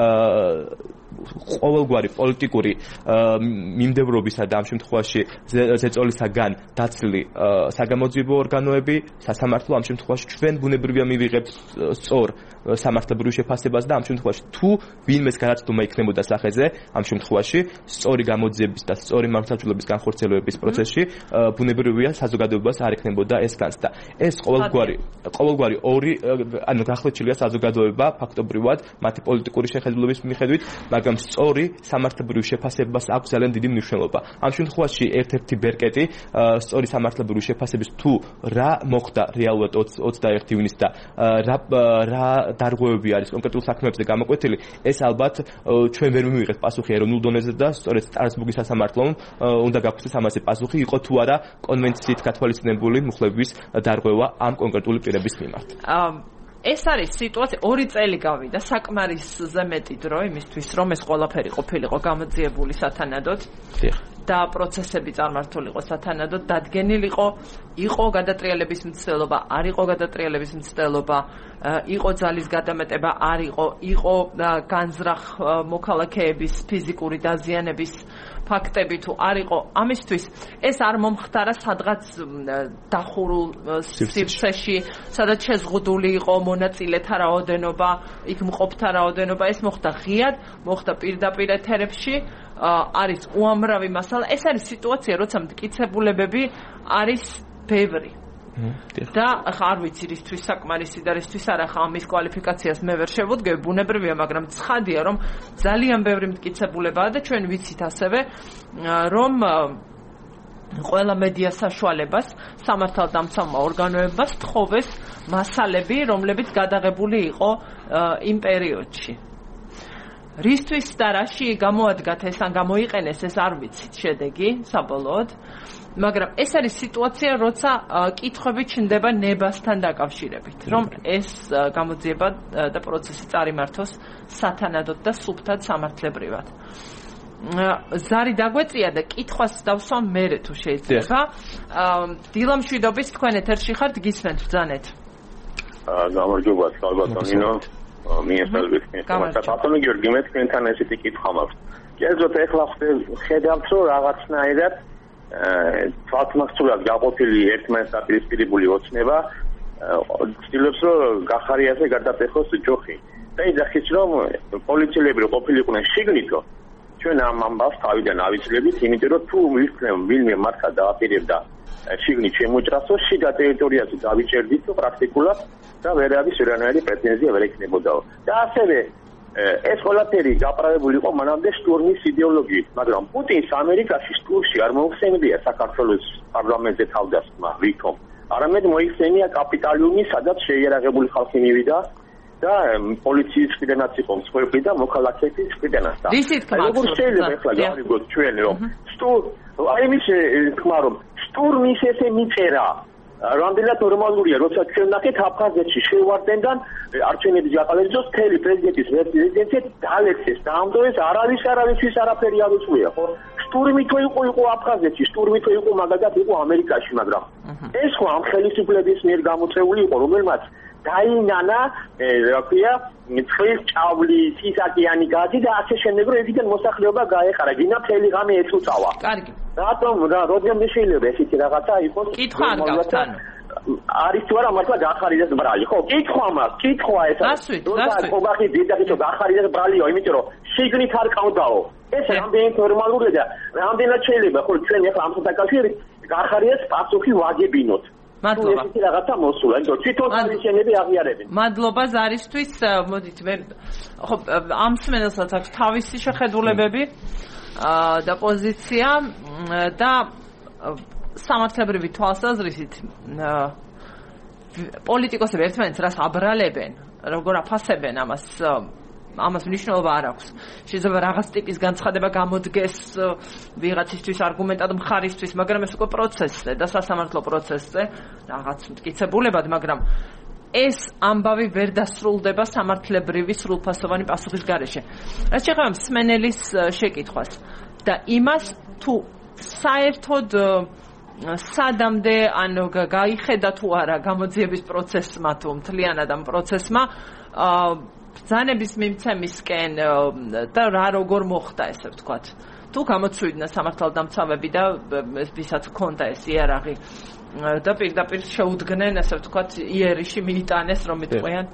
ყოველგვარი პოლიტიკური მიმდევრობისა და ამ შემთხვევაში ზეწოლისაგან დაცლილი საგამოძიებო ორგანოები, სასამართლო ამ შემთხვევაში ჩვენ ბუნებრივია მივიღებთ სწორ სამართლებრივ შეფასებას და ამ შემთხვევაში თუ ვინმეს გადაცდომა იქნებოდა სახეზე, ამ შემთხვევაში სწორი გამოძიების და სწორი მართლმსაჯულების განხორციელების პროცესში ბუნებრივია საზოგადოებას არ ექნებოდა ეს განცდა. ეს ყოველგვარი ყოველგვარი ორი ანუ გახლეჩილია საზოგადოება ფაქტობრივად მათი პოლიტიკური შეხედულების მიხედვით, მაგრამ სწორი სამართლებრივი შეფასებას აქვს ძალიან დიდი მნიშვნელობა. ამ შემთხვევაში ერთ-ერთი ბერკეტი სწორი სამართლებრივი შეფასების თუ რა მოხდა რეალურად ოცდაერთი ივნისს და რა რა დარღვევები არის კონკრეტულ საქმეებზე მოხდა გამოკვეთილი, ეს ალბათ ჩვენ ვერ მივიღეთ პასუხი ეროვნულ დონეზე და სწორედ სტრასბურგის სასამართლომ უნდა გაგვცეს ამაზე პასუხი, იყო თუ არა კონვენციით გათვალისწინებული მუხლების დარღვევა ამ კონკრეტული პირების მიმართ. ეს არის სიტუაცია, ორი წელი გავიდა, საკმარისზე მეტი დრო იმისთვის, რომ ეს ყველაფერი ყოფილიყო გამოძიებული სათანადოდ. და პროცესები წარმართულიყო სათანადოდ, დადგენილიყო, იყო გადატრიალების მცდელობა, არ იყო გადატრიალების მცდელობა, იყო ძალის გადამეტება, არ იყო, იყო განზრახ მოქალაქეების ფიზიკური დაზიანების ფაქტები თუ არ იყო, ამისთვის ეს არ მომხდარა სადღაც დახურულ სივრცეში, სადაც შეზღუდული იყო მონაწილეთა რაოდენობა, იქ მყოფთა რაოდენობა, ეს მოხდა ღიად, მოხდა პირდაპირ ეთერებში. არის უამრავი მასალა. ეს არის სიტუაცია, როცა მტკიცებულებები არის ბევრი. და ახლა არ ვიცი რისთვის საკმარისი და რისთვის არა, ხა ამის კვალიფიკაციას მე ვერ შევუდგები, ბუნებრივია, მაგრამ ცხადია, რომ ძალიან ბევრი მტკიცებულებაა და ჩვენ ვიცით ასევე, რომ ყველა მედია საშუალებას სამართალდამცავმა ორგანოებმა სთხოვეს მასალები, რომლებიც გადაღებული იყო იმ პერიოდში. რისთვის და რაში გამოადგათ ეს ან გამოიყენეს, ეს არ ვიცით შედეგი საბოლოოდ, მაგრამ ეს არის სიტუაცია, როცა კითხვები ჩნდება ნებასთან დაკავშირებით, რომ ეს გამოძიება და პროცესი წარიმართოს სათანადოდ და სუფთად სამართლებრივად. ზარი დაგვეწია და კითხვას დავსვამ მერე თუ შეიძლება. დილა მშვიდობის, თქვენ ეთერში ხართ, გისმენთ ბრძანეთ. გამარჯობა, ალბათონინო. მიესალმებით მე ბატონო გიორგი, მე თქვენთან ესეთი კითხვა მაქვს. კერძოდ ეხლა ხედავთ, რომ რაღაცნაირად თვალთმახსოვრად გაყოფილი ერთმანეთს დაპირისპირებული ოცნება ცდილობს, რომ გახარიაზე გადაწეხოს ჯოხი. და იძახის, რომ პოლიციელები რო ყოფილიყვნენ შიგნითო, ჩვენ ამ ამბავს თავიდან ავიცილებით, იმიტომ რომ თუ ვინმე მართლა დააპირებდა შიგნით შემოჭრასო, შიგა ტერიტორიაზე დავიჭერდით პრაქტიკულად და ვერ არის ვერანაირი პრეტენზია ვერ ექნებოდაო. და ასევე ეს ყველაფერი გაправებული იყო მანამდე შტურმის იდეოლოგიით, მაგრამ პუტინს ამერიკაში შტურმში არ მოიხსენებია საქართველოს პარლამენტზე თავდასხმა ვითომ, არამედ მოიხსენია კაპიტალიუმი, სადაც შეიარაღებული ხალხი მივიდა და პოლიციის მხრიდანაც იყო მსხვერპლი და მოქალაქეების მხრიდანაც. როგორ შეიძლება ახლა გავიგოთ ჩვენ, რომ შტურმ აი იმის თქმა რომ შტურმის ესე მიწერა რამდენად ნორმალურია, როცა ჩვენ ნახეთ აფხაზეთში შევარდენდან არჩევნების გაყალიბებას მთელი პრეზიდენტის რეზიდენცია დალექცეს, დაამდოვეს, არავის არავისთვის არაფერი არ უწვია, ხო? შტურმი თუ იყო იყო აფხაზეთში, შტურმი თუ იყო მაგალითად იყო ამერიკაში, მაგრამ ეს ხო ამ ხელისუფლების მიერ გამოწეული იყო, რომელმაც დაინანა, რა ქვია, წყლის ჭავლი, სისაკიანი გაზი და ასე შემდეგ, რომ ეგიდან მოსახლეობა გაეყარა, გინა მთელი ღამე ეწუწავა. კარგი. რატომ რა, როდესაც შეიძლება ესეთი რაღაცა იყოს? კითხვა არ გაქვთ ანუ. არის თუ არა მართლა გახარიდეს ბრალი, ხო? კითხვა მაქვს, კითხვა ეს არის. გასვით, გასვით. ოღონდ დედაკიცო გახარიდეს ბრალიო, იმიტომ რომ შიგნით არ ყავდაო. ეს რამდენად ნორმალურია და რამდენად შეიძლება, ხო, ჩვენ ახლა ამ საკავშირით გახარიდეს პასუხი ვაგებინოთ. მადლობა. ესეთი რაღაცა მოსულა, იმიტომ თვითონ საერთაშენები აღიარებენ. მადლობა ზარისთვის, მოდით მე ხო ამ სმენელსაც აქვს თავისი შეხედულებები და პოზიცია და სამართლებრივი თვალსაზრისით პოლიტიკოსები ერთმანეთს რას აბრალებენ, როგორ აფასებენ ამას ამას მნიშვნელობა არ აქვს. შეიძლება რაღაც ტიპის განცხადება გამოდგეს ვიღაცისთვის არგუმენტად მხარისთვის, მაგრამ ეს უკვე პროცესზე და სასამართლო პროცესზე რაღაც მტკიცებულებად, მაგრამ ეს ამბავი ვერ დასრულდება სამართლებრივი სრულფასოვანი პასუხის გარეშე. რაც შეეხება მსმენელის შეკითხვას და იმას, თუ საერთოდ სადამდე ან გაიხედა თუ არა გამოძიების პროცესმა თუ მთლიანად ამ პროცესმა ბრძანების მიმცემისკენ და რა როგორ მოხდა ესე ვთქვათ. თუ გამოცვიდნენ სამართალდამცავები და ვისაც ჰქონდა ეს იარაღი და პირდაპირ შეუდგნენ ესე ვთქვათ იერიში მიიტანეს რომ იტყვიან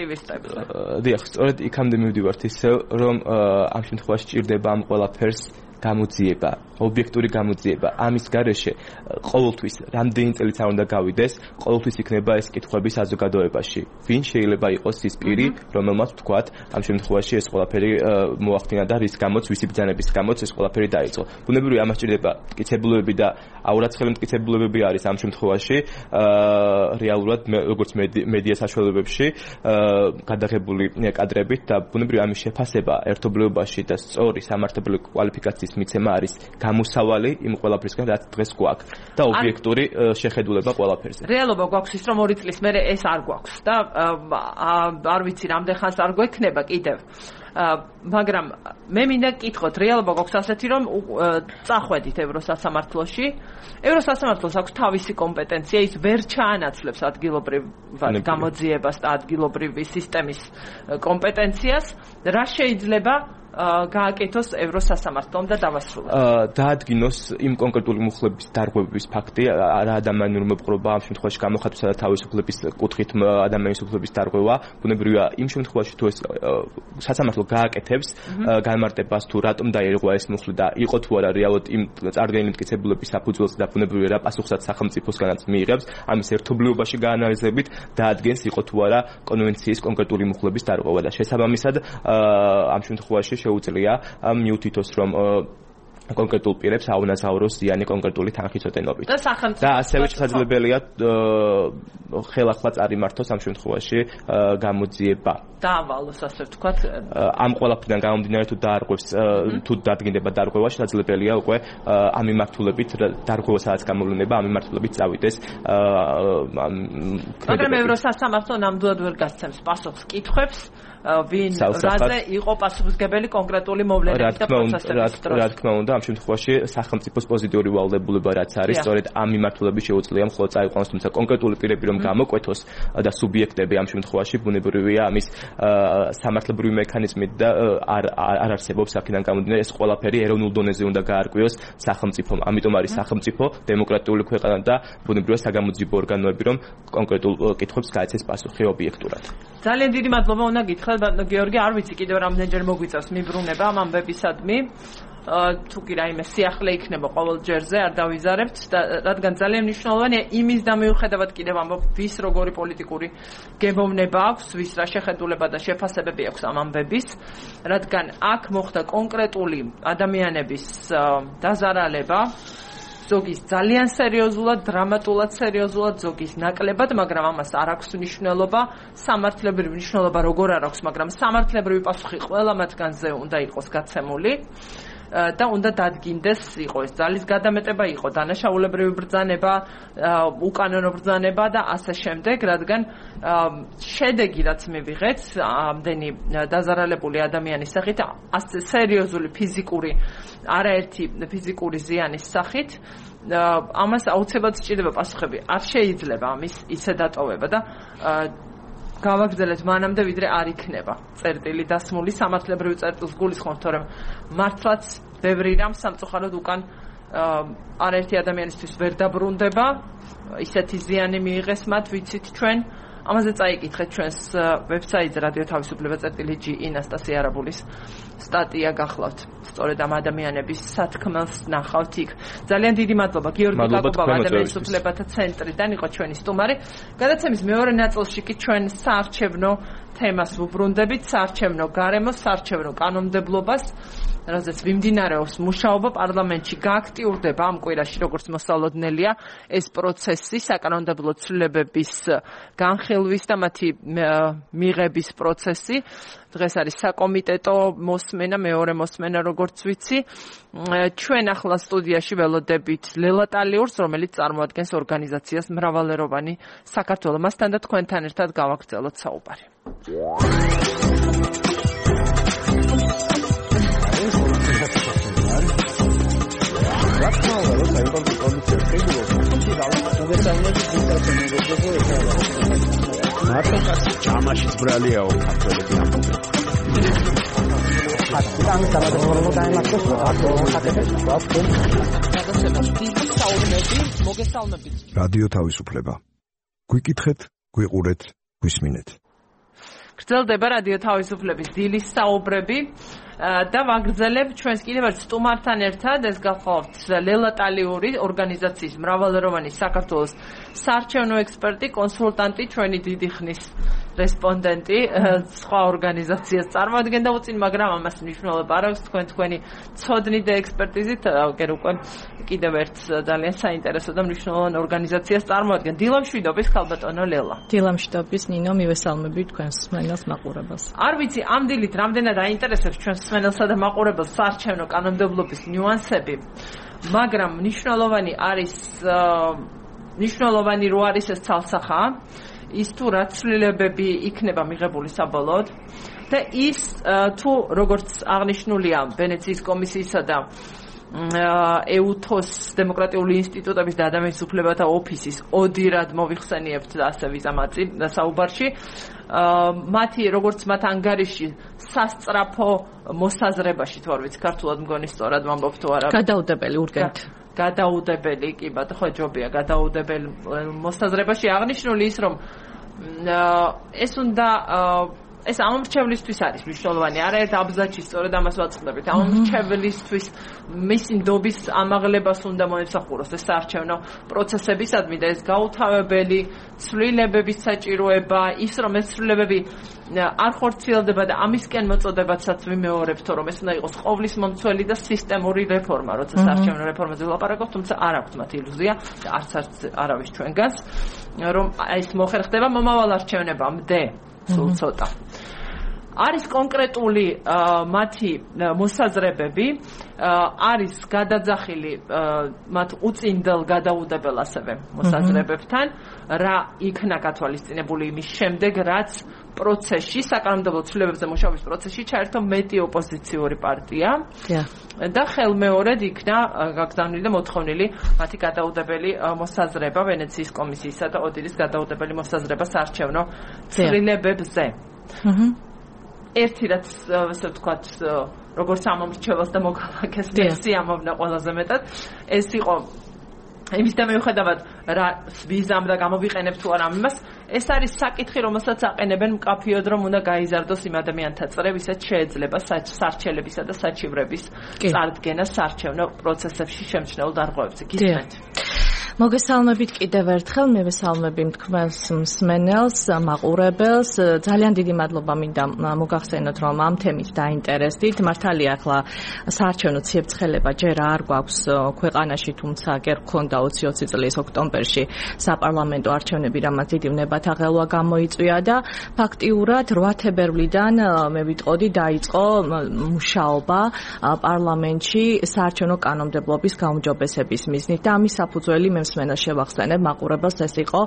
აქტივისტებს. დიახ, სწორედ იქამდე მივდივართ ისევ რომ ამ შემთხვევაში ჭირდება ამ ყველაფერს გამოძიება, ობიექტური გამოძიება. ამის გარეშე ყოველთვის რამდენი წელიც არ უნდა გავიდეს, ყოველთვის იქნება ეს კითხვები საზოგადოებაში. ვინ შეიძლება იყოს ის პირი, რომელმაც თქვათ, ამ შემთხვევაში ეს ყველაფერი მოახდინა და რის გამოც, ვისი ბრძანების გამოც ეს ყველაფერი დაიწყო. ბუნებრივია ამას ჭირდება მტკიცებულებები და აურაცხელი მტკიცებულებები არის ამ შემთხვევაში, რეალურად როგორც მედია საშუალებებში გადაღებული კადრებით და ბუნებრივია ამის შეფასება ერთობლიობაში და სწორი სამართლებრივი კვალიფიკაციის მიცემა არის გამოსავალი იმ ყველაფრისგან, რაც დღეს გვაქვს და ობიექტური შეხედულება ყველაფერზე. რეალობა გვაქვს ის, რომ ორი წლის მერე ეს არ გვაქვს და არ ვიცი რამდენ ხანს არ გვექნება კიდევ. მაგრამ მე მინდა გკითხოთ, რეალობა გვაქვს ასეთი, რომ წახვედით ევროსასამართლოში. ევროსასამართლოს აქვს თავისი კომპეტენცია, ის ვერ ჩაანაცვლებს ადგილობრივ გამოძიებას და ადგილობრივი სისტემის კომპეტენციას. რა შეიძლება გააკეთოს ევროსასამართლომ და დავასრულოთ. დაადგინოს იმ კონკრეტული მუხლების დარღვევების ფაქტი, არა ადამიანური მოპყრობა, ამ შემთხვევაში გამოხატვისა და თავისუფლების კუთხით ადამიანის უფლების დარღვევა. ბუნებრივია იმ შემთხვევაში თუ ეს სასამართლო გააკეთებს განმარტებას თუ რატომ დაირღვა ეს მუხლი და იყო თუ არა რეალურად იმ წარდგენილი მტკიცებულების საფუძველზე და ბუნებრივია რა პასუხსაც სახელმწიფოსგანაც მიიღებს, ამის ერთობლიობაში გაანალიზებით დაადგენს იყო თუ არა კონვენციის კონკრეტული მუხლების დარღვევა და შესაბამისად ამ შემთხვევაში შეუძლია მიუთითოს რომ კონკრეტულ პირებს აუნაზავროს ზიანი კონკრეტული თანხის ოდენობით. და სახელმწიფო და ასევე შესაძლებელია ხელახლა წარიმართოს ამ შემთხვევაში გამოძიება. დაავალოს ასე ვთქვათ. ამ ყველაფრიდან გამომდინარე თუ დაარღვევს თუ დადგინდება დარღვევა, შესაძლებელია უკვე ამ მიმართულებით დარღვევა სადაც გამოვლენება ამ მიმართულებით წავიდეს. მაგრამ ევროსასამართლო ნამდვილად ვერ გასცემს პასუხს კითხვებს, ვინ რაზე იყო პასუხისმგებელი კონკრეტული მოვლენების და პროცესების დროს. რა თქმა უნდა, ამ შემთხვევაში სახელმწიფოს პოზიტიური ვალდებულება რაც არის, სწორედ ამ მიმართულებით შეუძლია მხოლოდ წაიყვანოს, თუმცა კონკრეტული პირები რომ გამოკვეთოს და სუბიექტები ამ შემთხვევაში ბუნებრივია ამის სამართლებრივი მექანიზმით და არ არ არსებობს აქედან გამომდინარე ეს ყველაფერი ეროვნულ დონეზე უნდა გაარკვიოს სახელმწიფომ. ამიტომ არის სახელმწიფო დემოკრატიული ქვეყანა და ბუნებრივია საგამოძიებო ორგანოები რომ კონკრეტულ კითხვებს გაეცეს პასუხი ობიექტურად. ძალიან დიდი მადლობა უნდა გითხრათ, ბატონო გიორგი, არ ვიცი კიდევ რამდენჯერ მოგვიწევს მიბრუნება ამ ამბებისადმი. თუ კი რაიმე სიახლე იქნება ყოველ ჯერზე არ დავიზარებთ და რადგან ძალიან მნიშვნელოვანია იმის და მიუხედავად კიდევ ამბობ ვის როგორი პოლიტიკური გემოვნება აქვს, ვის რა შეხედულება და შეფასებები აქვს ამ ამბების, რადგან აქ მოხდა კონკრეტული ადამიანების დაზარალება, ზოგის ძალიან სერიოზულად, დრამატულად სერიოზულად, ზოგის ნაკლებად, მაგრამ ამას არ აქვს მნიშვნელობა, სამართლებრივი მნიშვნელობა როგორ არ აქვს, მაგრამ სამართლებრივი პასუხი ყველა მათგანზე უნდა იყოს გაცემული. და უნდა დადგინდეს იყო ეს ძალის გადამეტება, იყო დანაშაულებრივი ბრძანება, უკანონო ბრძანება და ასე შემდეგ, რადგან შედეგი რაც მივიღეთ ამდენი დაზარალებული ადამიანის სახით, ასე სერიოზული ფიზიკური, არაერთი ფიზიკური ზიანის სახით, ამას აუცილებლად სჭირდება პასუხები. არ შეიძლება ამის ისე დატოვება და გავაგრძელეთ მანამდე ვიდრე არ იქნება წერტილი დასმული სამართლებრივი წერტილს გულისხმობთ, თორემ მართლაც ბევრი რამ სამწუხაროდ უკან არაერთი ადამიანისთვის ვერ დაბრუნდება, ისეთი ზიანი მიიღეს მათ, ვიცით ჩვენ. ამაზე წაიკითხეთ ჩვენს ვებსაიტზე რადიო თავისუფლება წერტილი ჯი ინასტასია არაბულის სტატია გახლავთ. სწორედ ამ ადამიანების სათქმელს ნახავთ იქ. ძალიან დიდი მადლობა გიორგი კაკუბავა, ადამიანის უფლებათა ცენტრიდან იყო ჩვენი სტუმარი. გადაცემის მეორე ნაწილში კი ჩვენ საარჩევნო თემას ვუბრუნდებით, საარჩევნო გარემოს, საარჩევნო კანონმდებლობას, რაზეც მიმდინარეობს მუშაობა პარლამენტში, გააქტიურდება ამ კვირაში, როგორც მოსალოდნელია ეს პროცესი, საკანონმდებლო ცვლილებების განხილვის და მათი მიღების პროცესი. დღეს არის საკომიტეტო მოსმენა, მეორე მოსმენა, როგორც ვიცი. ჩვენ ახლა სტუდიაში ველოდებით ლელა ტალიურს, რომელიც წარმოადგენს ორგანიზაციას მრავალეროვანი საქართველო. მასთან და თქვენთან ერთად გავაგრძელოთ საუბარი. მარტო კაცი ჯამაშიც ბრალიაო ქართველები ამბობენ. აქედან გადაგორმო დაემართოს აკეთებს მოგესალმებით. რადიო თავისუფლება. გვიკითხეთ, გვიყურეთ, გვისმინეთ. გრძელდება რადიო თავისუფლების დილის საუბრები. და ვაგრძელებ ჩვენს კიდევ ერთ სტუმართან ერთად ეს გახლავთ ლელა ტალიური ორგანიზაციის მრავალეროვანი საქართველოს საარჩევნო ექსპერტი, კონსულტანტი, ჩვენი დიდი ხნის რესპონდენტი, სხვა ორგანიზაციას წარმოადგენდა უწინ, მაგრამ ამას მნიშვნელობა არ აქვს თქვენ თქვენი ცოდნით და ექსპერტიზით, აგერ უკვე კიდევ ერთ ძალიან საინტერესო და მნიშვნელოვან ორგანიზაციას წარმოადგენთ. დილამშვიდობის ქალბატონო ლელა. დილამშვიდობის ნინო, მივესალმები თქვენს მსმენელს მაყურებელს. არ ვიცი ამ დილით რამდენად აინტერესებს ჩვენს მსმენელსა და მაყურებელს საარჩევნო კანონმდებლობის ნიუანსები, მაგრამ მნიშვნელოვანი არის მნიშვნელოვანი რო არის ეს ცალსახა, ის თუ რა ცვლილებები იქნება მიღებული საბოლოოდ და ის თუ როგორც აღნიშნულია ვენეციის კომისიისა და ეუთოს დემოკრატიული ინსტიტუტების და ადამიანის უფლებათა ოფისის ოდირად მოვიხსენიებთ და ასე ვიზამაცი და საუბარში მათი როგორც მათ ანგარიში სასწრაფო მოსაზრებაში თუ არ ვიცი ქართულად მგონი სწორად ვამბობ თუ არა გადაუდებელი ურგენტ გადაუდებელი კი ბატონო ხო ჯობია გადაუდებელი მოსაზრებაში აღნიშნული ის რომ ეს უნდა ეს ამორჩევლისთვის არის მნიშვნელოვანი. არაერთ აბზაცში სწორედ ამას ვაწყდებით. ამორჩევლისთვის მისი ნდობის ამაღლებას უნდა მოემსახუროს ეს საარჩევნო პროცესებისადმი და ეს გაუთავებელი ცვლილებების საჭიროება, ის რომ ეს ცვლილებები არ ხორციელდება და ამისკენ მოწოდებაცაც ვიმეორებთ, რომ ეს უნდა იყოს ყოვლის მომცველი და სისტემური რეფორმა, როცა საარჩევნო რეფორმაზე ვლაპარაკობთ, თუმცა არ აქვს მათ ილუზია და არც არც არავის ჩვენგანს, რომ ეს მოხერხდება მომავალ არჩევნებამდე. სულ ცოტა. არის კონკრეტული მათი მოსაზრებები, არის გადაძახილი მათ უწინდელ გადაუდებელ ასევე მოსაზრებებთან, რა იქნა გათვალისწინებული იმის შემდეგ, რაც პროცესში, საკანონმდებლო ცვლილებებზე მუშაობის პროცესში ჩაერთო მეტი ოპოზიციური პარტია და ხელმეორედ იქნა გაგზავნილი და მოთხოვნილი მათი გადაუდებელი მოსაზრება ვენეციის კომისიისა და ოდირის გადაუდებელი მოსაზრება საარჩევნო ცვლილებებზე. ერთი რაც ასე ვთქვათ, როგორც ამომრჩეველს და მოქალაქეს მესი ამოვნა ყველაზე მეტად, ეს იყო იმის და მიუხედავად რა ვიზამ და გამოვიყენებ თუ არა ამას, ეს არის საკითხი, რომელსაც აყენებენ მკაფიოდ, რომ უნდა გაიზარდოს იმ ადამიანთა წრე, ვისაც შეეძლება სარჩელებისა და საჩივრების წარდგენა საარჩევნო პროცესებში შემჩნეულ დარღვევებზე. გისმენთ? მოგესალმებით კიდევ ერთხელ, მივესალმები თქვენს მსმენელს, მაყურებელს. ძალიან დიდი მადლობა მინდა მოგახსენოთ, რომ ამ თემით დაინტერესდით. მართალია, ახლა საარჩევნო ციებ-ცხელება ჯერ არ გვაქვს ქვეყანაში, თუმცა გერ გქონდა ოცი ოცი წლის ოქტომბერში საპარლამენტო არჩევნები, რამაც დიდი ვნებათაღელვა გამოიწვია და ფაქტიურად რვა თებერვლიდან მე ვიტყოდი დაიწყო მუშაობა პარლამენტში საარჩევნო კანონმდებლობის გაუმჯობესების მიზნით და ამის საფუძველი მე მსმენელს შევახსენებ, მაყურებელს ეს იყო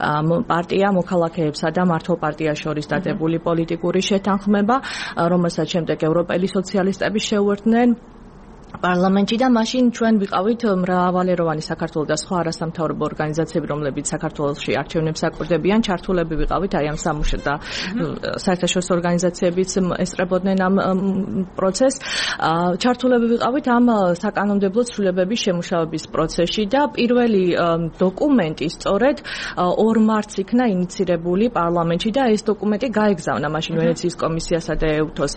პარტია მოქალაქეებსა და მართლ პარტიას შორის დადებული პოლიტიკური შეთანხმება, რომელსაც შემდეგ ევროპელი სოციალისტები შეუერთდნენ პარლამენტში და მაშინ ჩვენ ვიყავით მრავალეროვანი საქართველოს და სხვა არასამთავრობო ორგანიზაციები, რომლებიც საქართველოში არჩევნებს აკურდებიან, ჩართულები ვიყავით აი ამ სამუშო და საერთაშორისო ორგანიზაციებიც ესწრებოდნენ ამ პროცესს. ჩართულები ვიყავით ამ საკანონმდებლო ცვლილებების შემუშავების პროცესში და პირველი დოკუმენტი სწორედ ორ მარტს იქნა ინიცირებული პარლამენტში და ეს დოკუმენტი გაეგზავნა მაშინ ვენეციის კომისიასა და ეუთოს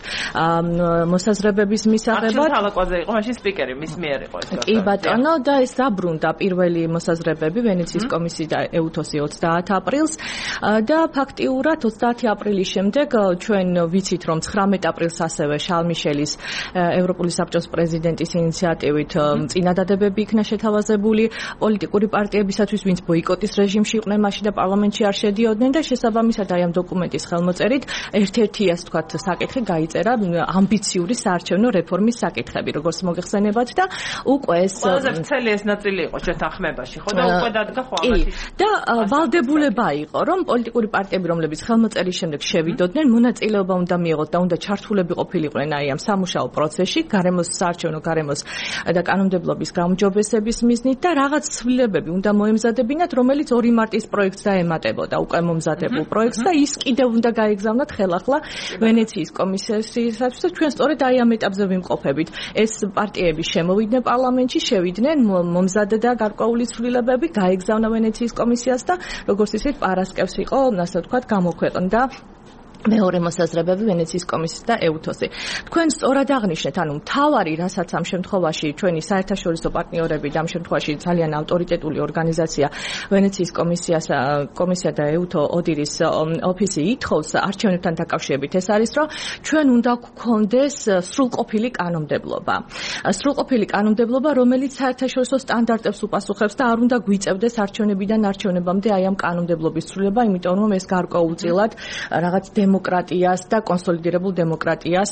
მოსაზრებების მისაღებად. სპიკერი მის მიერ იყო ეს. კი ბატონო და ეს დაბრუნდა პირველი მოსაზრებები ვენეციის კომისიის და ეუთოსი ოცდაათ აპრილს და ფაქტიურად ოცდაათი აპრილის შემდეგ ჩვენ ვიცით რომ ცხრამეტ აპრილს ასევე შარლ მიშელის ევროპული საბჭოს პრეზიდენტის ინიციატივით წინადადებები იქნა შეთავაზებული პოლიტიკური პარტიებისათვის, ვინც ბოიკოტის რეჟიმში იყვნენ მაშინ და პარლამენტში არ შედიოდნენ და შესაბამისად აი ამ დოკუმენტის ხელმოწერით ერთ-ერთი ასე ვთქვათ საკითხი გაიწერა ამბიციური საარჩევნო რეფორმის საკითხები, როგორც მოგეხსენებათ და უკვე ეს ყველაზე ვრცელი ეს ნაწილი იყო შეთანხმებაში, ხო და უკვე დადგა ხო ამაში. და ვალდებულება იყო, რომ პოლიტიკური პარტიები, რომლებიც ხელმოწერის შემდეგ შევიდოდნენ, მონაწილეობა უნდა მიიღოთ და უნდა ჩართულები ყოფილიყვნენ აი ამ სამუშაო პროცესში, გარემოს საარჩევნო გარემოს და კანონმდებლობის გაუმჯობესების მიზნით და რაღაც ცვლილებები უნდა მოემზადებინათ, რომელიც ორი მარტის პროექტს დაემატებოდა უკვე მომზადებულ პროექტს და ის კიდევ უნდა გაეგზავნათ ხელახლა ვენეციის კომისიისათვის და ჩვენ სწორედ აი ამ ეტაპზე ვიმყოფებით. ეს პარტიები შემოვიდნენ პარლამენტში, შევიდნენ, მომზადდა გარკვეული ცვლილებები, გაეგზავნა ვენეციის კომისიას და როგორც ისეთ პარასკევს იყო, ასე ვთქვათ, გამოქვეყნდა მეორე მოსაზრებები ვენეციის კომისიის და ეუთოს-ი. თქვენ სწორად აღნიშნეთ, ანუ მთავარი, რასაც ამ შემთხვევაში ჩვენი საერთაშორისო პარტნიორები და ამ შემთხვევაში ძალიან ავტორიტეტული ორგანიზაცია ვენეციის კომისიას კომისია და ეუთო ოდირის ოფისი ითხოვს არჩევნებთან დაკავშირებით ეს არის, რომ ჩვენ უნდა გვქონდეს სრულყოფილი კანონმდებლობა. სრულყოფილი კანონმდებლობა, რომელიც საერთაშორისო სტანდარტებს უპასუხებს და არ უნდა გვიწევდეს არჩევნებიდან არჩევნებამდე აი ამ კანონმდებლობის ცვლილება, იმიტომ რომ ეს გარკვეულწილად რაღაც დემოკრატიას და კონსოლიდირებულ დემოკრატიას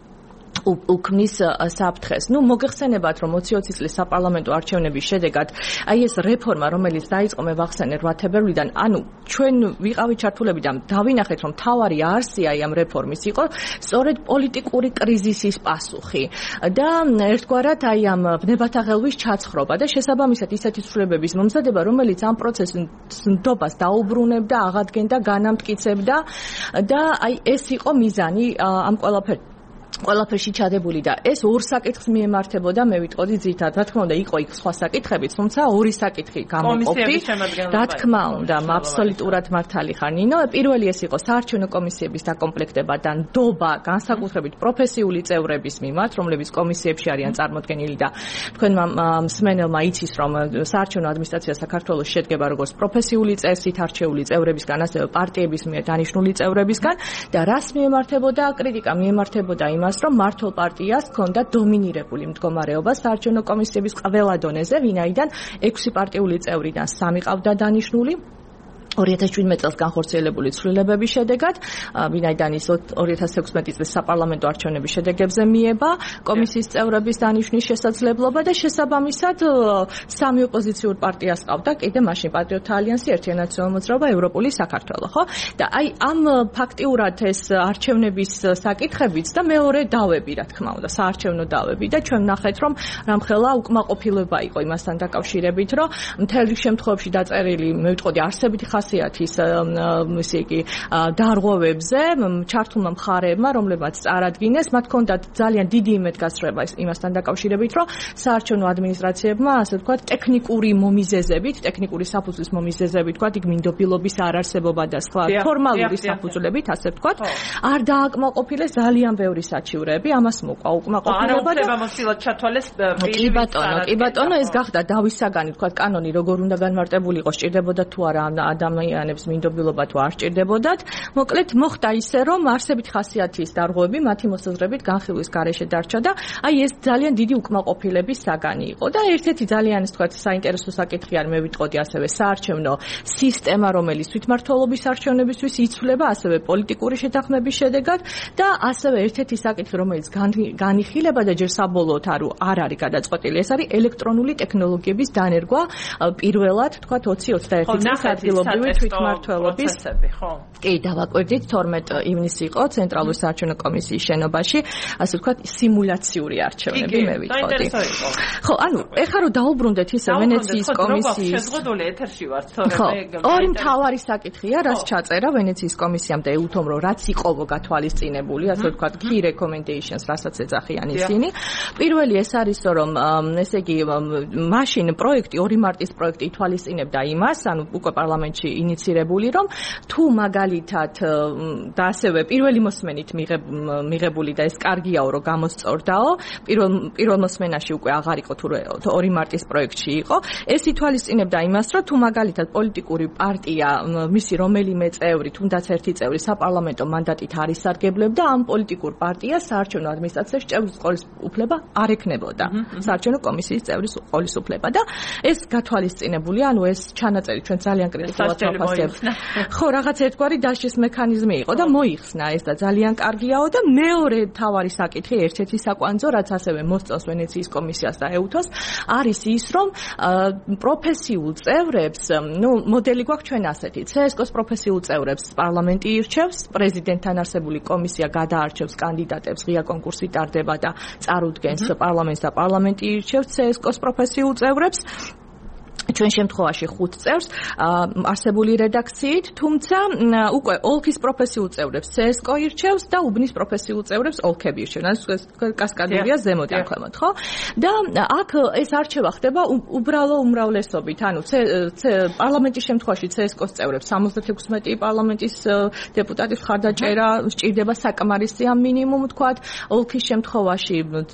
უქმნის საფრთხეს. ნუ მოგეხსენებათ, რომ ოცი-ოცი წლის საპარლამენტო არჩევნების შედეგად აი ეს რეფორმა, რომელიც დაიწყო მე ვახსენე რვა თებერვლიდან, ანუ ჩვენ ვიყავით ჩართულები და დავინახეთ, რომ თავარი არსი აი ამ რეფორმის იყო სწორედ პოლიტიკური კრიზისის პასუხი და ერთგვარად აი ამ ბნებათა ღელვის ჩაცხრობა და შესაბამისად ისეთი ცვლილებების მომზადება, რომელიც ამ პროცესის ნდობას დაუბრუნებდა, აღადგენდა, განამტკიცებდა და აი ეს იყო მიზანი ამ ყველაფერს ყველაფერში ჩადებული და ეს ორ საკითხს მიემართებოდა, მე ვიტყოდი ძირითადად, რა თქმა უნდა, იყო იქ სხვა საკითხებიც, თუმცა ორი საკითხი გამოყოფდი. რა თქმა უნდა, აბსოლუტურად მართალი ხარ ნინო. პირველი ეს იყო საარჩევნო კომისიების დაკომპლექტება და ნდობა განსაკუთრებით პროფესიული წევრების მიმართ, რომლებიც კომისიებში არიან წარმოდგენილი და თქვენმა მსმენელმა იცის, რომ საარჩევნო ადმინისტრაცია საქართველოს შედგება როგორც პროფესიული წესით არჩეული წევრებისგან, ასევე პარტიების მიერ დანიშნული წევრებისგან და რას მიემართებოდა კრიტიკა მიემართებოდა იმას, რომ მართლ პარტიას ჰქონდა დომინირებული მდგომარეობა საარჩევნო კომისიების ყველა დონეზე, ვინაიდან ექვსი პარტიული წევრიდან სამი ყავდა დანიშნული ორი ათას შვიდმეტ წელს განხორციელებული ცვლილებების შედეგად, ვინაიდან ის ორი ათას ექვსმეტი წლის საპარლამენტო არჩევნების შედეგებზე მიება კომისიის წევრების დანიშვნის შესაძლებლობა და შესაბამისად სამი ოპოზიციურ პარტიას ყავდა კიდე მაშინ პატრიოტთა ალიანსი, ერთიანი ნაციონალური მოძრაობა, ევროპული საქართველო, ხო? და აი ამ ფაქტიურად ეს არჩევნების საკითხებიც და მეორე დავები, რა თქმა უნდა, საარჩევნო დავები და ჩვენ ვნახეთ, რომ რამხელა უკმაყოფილება იყო იმასთან დაკავშირებით, რომ მთელ რიგ შემთხვევებში დაწერილი, მე ვიტყოდი, არსებითი ხასიათის ისე იგი დარღვევებზე ჩართულმა მხარეებმა, რომლებმაც წარადგინეს, მათ ჰქონდათ ძალიან დიდი იმედგაცრუება იმასთან დაკავშირებით, რომ საარჩევნო ადმინისტრაციებმა, ასე ვთქვათ, ტექნიკური მომიზეზებით, ტექნიკური საფუძვლის მომიზეზებით, ვთქვათ, იქ მინდობილობის არარსებობა და სხვა ფორმალური საფუძვლებით, ასე ვთქვათ, არ დააკმაყოფილეს ძალიან ბევრი საჩივრები, ამას მოყვა უკმაყოფილება და მოსილად ჩათვალეს კი ბატონო, კი ბატონო, ეს გახდა დავის საგანი, ვთქვათ, კანონი როგორ უნდა განმარტებული იყოს, სჭირდებოდა თუ არა ადამიანებს მინდობილობა თუ არ სჭირდებოდათ. მოკლედ მოხდა ისე, რომ არსებით ხასიათის დარღვევები მათი მოსაზრებით განხილვის გარეშე დარჩა და აი ეს ძალიან დიდი უკმაყოფილების საგანი იყო და ერთ-ერთი ძალიან ის თქვათ საინტერესო საკითხი არ მე ვიტყოდი ასევე საარჩევნო სისტემა, რომელიც თვითმმართველობის არჩევნებისთვის იცვლება, ასევე პოლიტიკური შეთანხმების შედეგად და ასევე ერთ-ერთი საკითხი, რომელიც განიხილება და ჯერ საბოლოოდ არ არის გადაწყვეტილი, ეს არის ელექტრონული ტექნოლოგიების დანერგვა პირველად თქვათ ოცი ოცდაერთი წლის ადგილობრივი თვითმმართველობის ხო? კი, დავაკვირდით თორმეტ ივნისს იყო ცენტრალური საარჩევნო კომისიის შენობაში, ასე ვთქვათ, სიმულაციური არჩევნები, მე ვიტყოდი. ხო, ანუ ეხლა რომ დაუბრუნდეთ ისე ვენეციის კომისიის შეზღუდული ეთერში ვართ, თორემ მე ორი მთავარი საკითხია, რაც ჩაწერა ვენეციის კომისიამ და ეუთომ, რომ რაც იყოვო გათვალისწინებული, ასე ვთქვათ, key recommendations, რასაც ეძახიან ისინი. პირველი ეს არის, რომ ესე იგი, მაშინ პროექტი, ორი მარტის პროექტი ითვალისწინებდა იმას, ანუ უკვე პარლამენტში ინიცირებული, რომ თუ მაგალითად და ასევე პირველი მოსმენით მიღებული და ეს კარგიაო, რომ გამოსწორდაო, პირველ პირველ მოსმენაში უკვე აღარ იყო თუ ორი მარტის პროექტში იყო, ეს ითვალისწინებდა იმას, რომ თუ მაგალითად პოლიტიკური პარტია, მისი რომელიმე წევრი, თუნდაც ერთი წევრი საპარლამენტო მანდატით არ ისარგებლებდა, ამ პოლიტიკურ პარტიას საარჩევნო ადმინისტრაციაში წევრის ყოლის უფლება არ ექნებოდა. საარჩევნო კომისიის წევრის ყოლის უფლება და ეს გათვალისწინებულია, ანუ ეს ჩანაწერი ჩვენ ძალიან კრიტიკულად ვაფასებ. ხო, რაღაც ერთგვარი დასჯის მექანიზმი იყო და მოიხსნა ეს და ძალიან კარგიაო და მეორე თავარი საკითხი, ერთ-ერთი საკვანძო, რაც ასევე მოსწონს ვენეციის კომისიას და ეუთოს, არის ის, რომ პროფესიულ წევრებს, ნუ მოდელი გვაქვს ჩვენ ასეთი, ცსკ-ს პროფესიულ წევრებს პარლამენტი ირჩევს, პრეზიდენტთან არსებული კომისია გადაარჩევს კანდიდატებს, ღია კონკურსი ტარდება და წარუდგენს პარლამენტს და პარლამენტი ირჩევს ცსკ-ს პროფესიულ წევრებს. ჩვენ შემთხვევაში ხუთ წევრს არსებული რედაქციით, თუმცა უკვე ოლქის პროფესიულ წევრებს ცსკო ირჩევს და უბნის პროფესიულ წევრებს ოლქები ირჩევს. ეს კასკადურია ზემოდან ქვემოთ, ხო? და აქ ეს არჩევა ხდება უბრალო უმრავლესობით, ანუ პარლამენტის შემთხვევაში ცსკოს წევრებს სამოცდათექვსმეტი პარლამენტის დეპუტატის მხარდაჭერა სჭირდება საკმარისია მინიმუმ თქვათ, ოლქის შემთხვევაში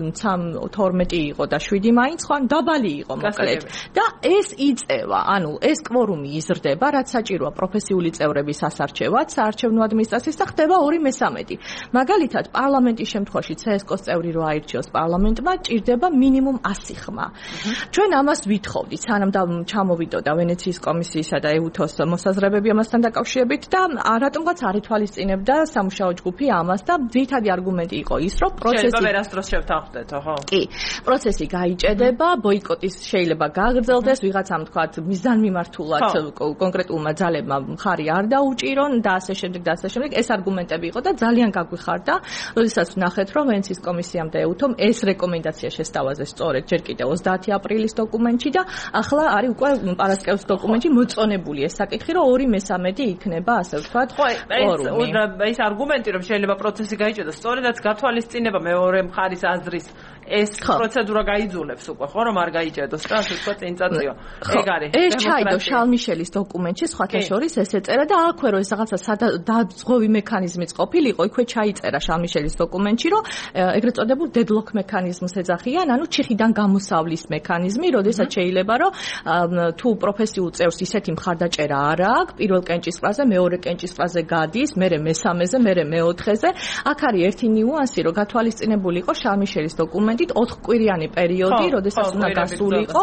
თორმეტი იყო და შვიდი მაინც ხო, დაბალი იყო მოკლედ. და ეს იწევა, ანუ ეს კვორუმი იზრდება, რაც საჭიროა პროფესიული წევრების ასარჩევად, საარჩევნო ადმინისტრაციის და ხდება ორი მესამედი. მაგალითად, პარლამენტის შემთხვევაში ცსკოს წევრი რო აირჩიოს პარლამენტმა, ჭირდება მინიმუმ ასი ხმა. ჩვენ ამას ვითხოვდით, სანამ ჩამოვიდოდა ვენეციის კომისიისა და ეუთოს მოსაზრებები ამასთან დაკავშირებით და რატომღაც არ ითვალისწინებდა სამუშაო ჯგუფი ამას და ძირითადი არგუმენტი იყო ის, რომ პროცესი შეიძლება ვერასდროს შევთანხმდეთო, ხო? კი, პროცესი გაიჭედება, ბოიკოტის შეიძლება გაგრძელდეს, ვიღაცამ თქვათ მიზანმიმართულად კონკრეტულმა ძალებმა მხარი არ დაუჭირონ და ასე შემდეგ და ასე შემდეგ. ეს არგუმენტები იყო და ძალიან გაგვიხარდა, როდესაც ვნახეთ, რომ ვენეციის კომისიამ და ეუთომ ეს რეკომენდაცია შესთავაზეს სწორედ ჯერ კიდევ ოცდაათი აპრილის დოკუმენტში და ახლა არის უკვე პარასკევის დოკუმენტში მოწონებული ეს საკითხი, რომ ორი მესამედი იქნება, ასე ვთქვათ, კვორუმი. ეს არგუმენტი, რომ შეიძლება პროცესი გაიჭედოს, სწორედაც გათვალისწინება მეორე მხარის აზრის ეს პროცედურა გაიძულებს უკვე, ხო, რომ არ გაიჭედოს და ასე ვთქვათ, წინ წაწიო. ეგ არის. ეს ჩაიდო შალმიშელის დოკუმენტში, სხვათა შორის ეს ეწერა და აქვე რომ ეს რაღაცა დაძღვევი მექანიზმიც ყოფილიყო, იქვე ჩაიწერა შალმიშელის დოკუმენტში, რომ ეგრეთ წოდებულ დედლოკ მექანიზმს ეძახიან, ანუ ჩიხიდან გამოსავლის მექანიზმი, როდესაც შეიძლება რომ თუ პროფესიულ წევრს ისეთი მხარდაჭერა არ აქვს, პირველ კენჭისყრაზე, მეორე კენჭისყრაზე გადის, მერე მესამეზე, მერე მეოთხეზე. აქ არის ერთი ნიუანსი, რომ გათვალისწინებული იყო შალმიშელის დოკუმენტით ოთხკვირიანი პერიოდი, როდესაც უნდა გასულიყო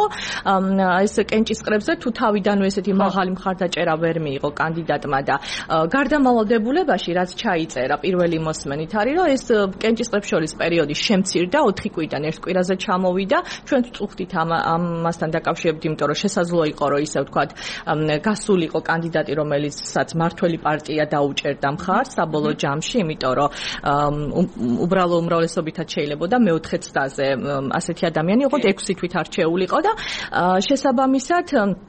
ეს კენჭისყრებზე, თუ თავიდანვე ესეთი მაღალი მხარდაჭერა ვერ მიიღო კანდიდატმა და გარდამავალდებულებაში, რაც ჩაიწერა პირველი მოსმენით არის, რომ ეს კენჭისყრებს შორის პერიოდი შემცირდა, ოთხი კვირიდან ერთ კვირაზე ჩამოვიდა. ჩვენ ვწუხდით ამასთან დაკავშირებით, იმიტომ რომ შესაძლოა იყო, რომ ისე ვთქვათ, გასულიყო კანდიდატი, რომელიცაც მართველი პარტია დაუჭერდა მხარს საბოლოო ჯამში, იმიტომ რომ უბრალო უმრავლესობითაც შეიძლებოდა მეოთხე ცდაზე ასეთი ადამიანი იყო, ექვსი თვით არჩეულიყო და შესაბამისად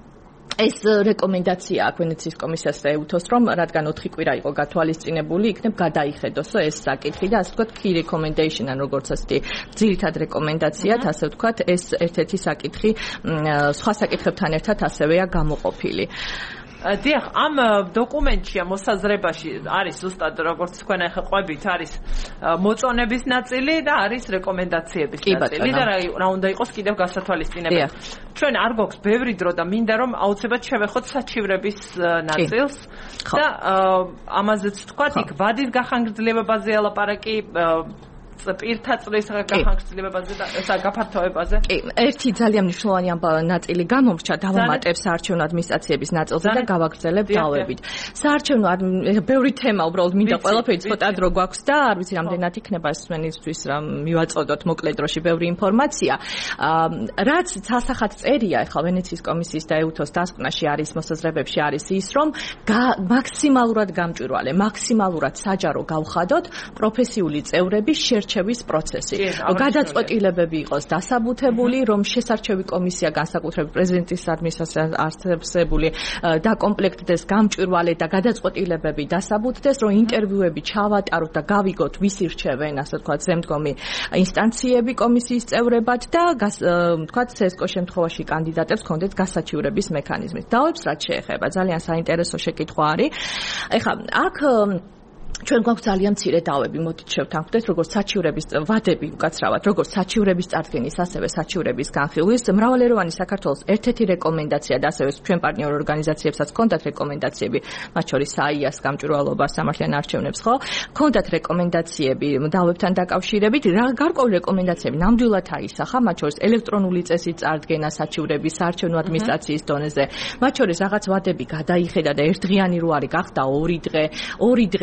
ეს რეკომენდაცია აქვს ვენეციის კომისიას და ეუთოს, რომ რადგან ოთხი კვირა იყო გათვალისწინებული, იქნებ გადაიხედოსო ეს საკითხი და ასე ვთქვათ, key recommendation, ან როგორც ასეთი ძირითად რეკომენდაციად, ასე ვთქვათ, ეს ერთ-ერთი საკითხი სხვა საკითხებთან ერთად ასევეა გამოყოფილი. დიახ, ამ დოკუმენტში, ამ მოსაზრებაში არის ზუსტად როგორც თქვენ ახლა ყვებით, არის მოწონების ნაწილი და არის რეკომენდაციების ნაწილი და რა უნდა იყოს კიდევ გასათვალისწინებელი. ჩვენ არ გვაქვს ბევრი დრო და მინდა რომ აუცილებლად შევეხოთ საჩივრების ნაწილს და ამაზეც ვთქვათ, იქ ვადის გახანგრძლივებაზე ელაპარაკი, პირთა წრის გახანგრძლივებაზე და ესა გაფართოებაზე. კი, ერთი ძალიან მნიშვნელოვანი ნაწილი გამომრჩა დავამატებ საარჩევნო ადმინისტრაციების ნაწილზე და გავაგრძელებ დავებით. საარჩევნო ბევრი თემა უბრალოდ მინდა ყველაფერი ცოტა დრო გვაქვს და არ ვიცი რამდენად იქნება სვენისთვის რა მივაწოდოთ მოკლედ დროში ბევრი ინფორმაცია. რაც სასახად წერია ახლა ვენეციის კომისიის და ეუთოს დასკვნაში არის მოსაზრებებში არის ის, რომ მაქსიმალურად გამჭვირვალე, მაქსიმალურად საჯარო გავხადოთ პროფესიული წევრების შერჩევის პროცესი. გადაწყვეტილებები იყოს დასაბუთებული, რომ შესარჩევი კომისია განსაკუთრებით პრეზიდენტის ადმინისტრაციას არსებული დაკომპლექტდეს გამჭვირვალე და გადაწყვეტილებები დასაბუთდეს, რომ ინტერვიუები ჩავატაროთ და გავიგოთ ვის ირჩევენ, ასე ვთქვათ, ზემდგომი ინსტანციები კომისიის წევრებად და ვთქვათ, ცსკოს შემთხვევაში კანდიდატებს ჰქონდეთ გასაჩივრების მექანიზმი. დავებს რაც შეეხება, ძალიან საინტერესო შეკითხვა არის. ეხლა აქ ჩვენ გვაქვს ძალიან მცირე დავები, მოდით შევთანხმდეთ, როგორც საჩივრების ვადები უკაცრავად, როგორც საჩივრების წარდგენის, ასევე საჩივრების განხილვის, მრავალეროვანი საქართველოს ერთ-ერთი რეკომენდაცია და ასევე ჩვენ პარტნიორ ორგანიზაციებსაც ჰქონდათ რეკომენდაციები, მათ შორის საიას გამჭვირვალობას, სამართლიან არჩევნებს, ხო? ჰქონდათ რეკომენდაციები დავებთან დაკავშირებით, გარკვეული რეკომენდაციები ნამდვილად აისახა, მათ შორის ელექტრონული წესით წარდგენა საჩივრების საარჩევნო ადმინისტრაციის დონეზე, მათ შორის რაღაც ვადები გადაიხედა და ერთდღიანი რო არის გახდა ორი დღე, ორი დღე საოლქო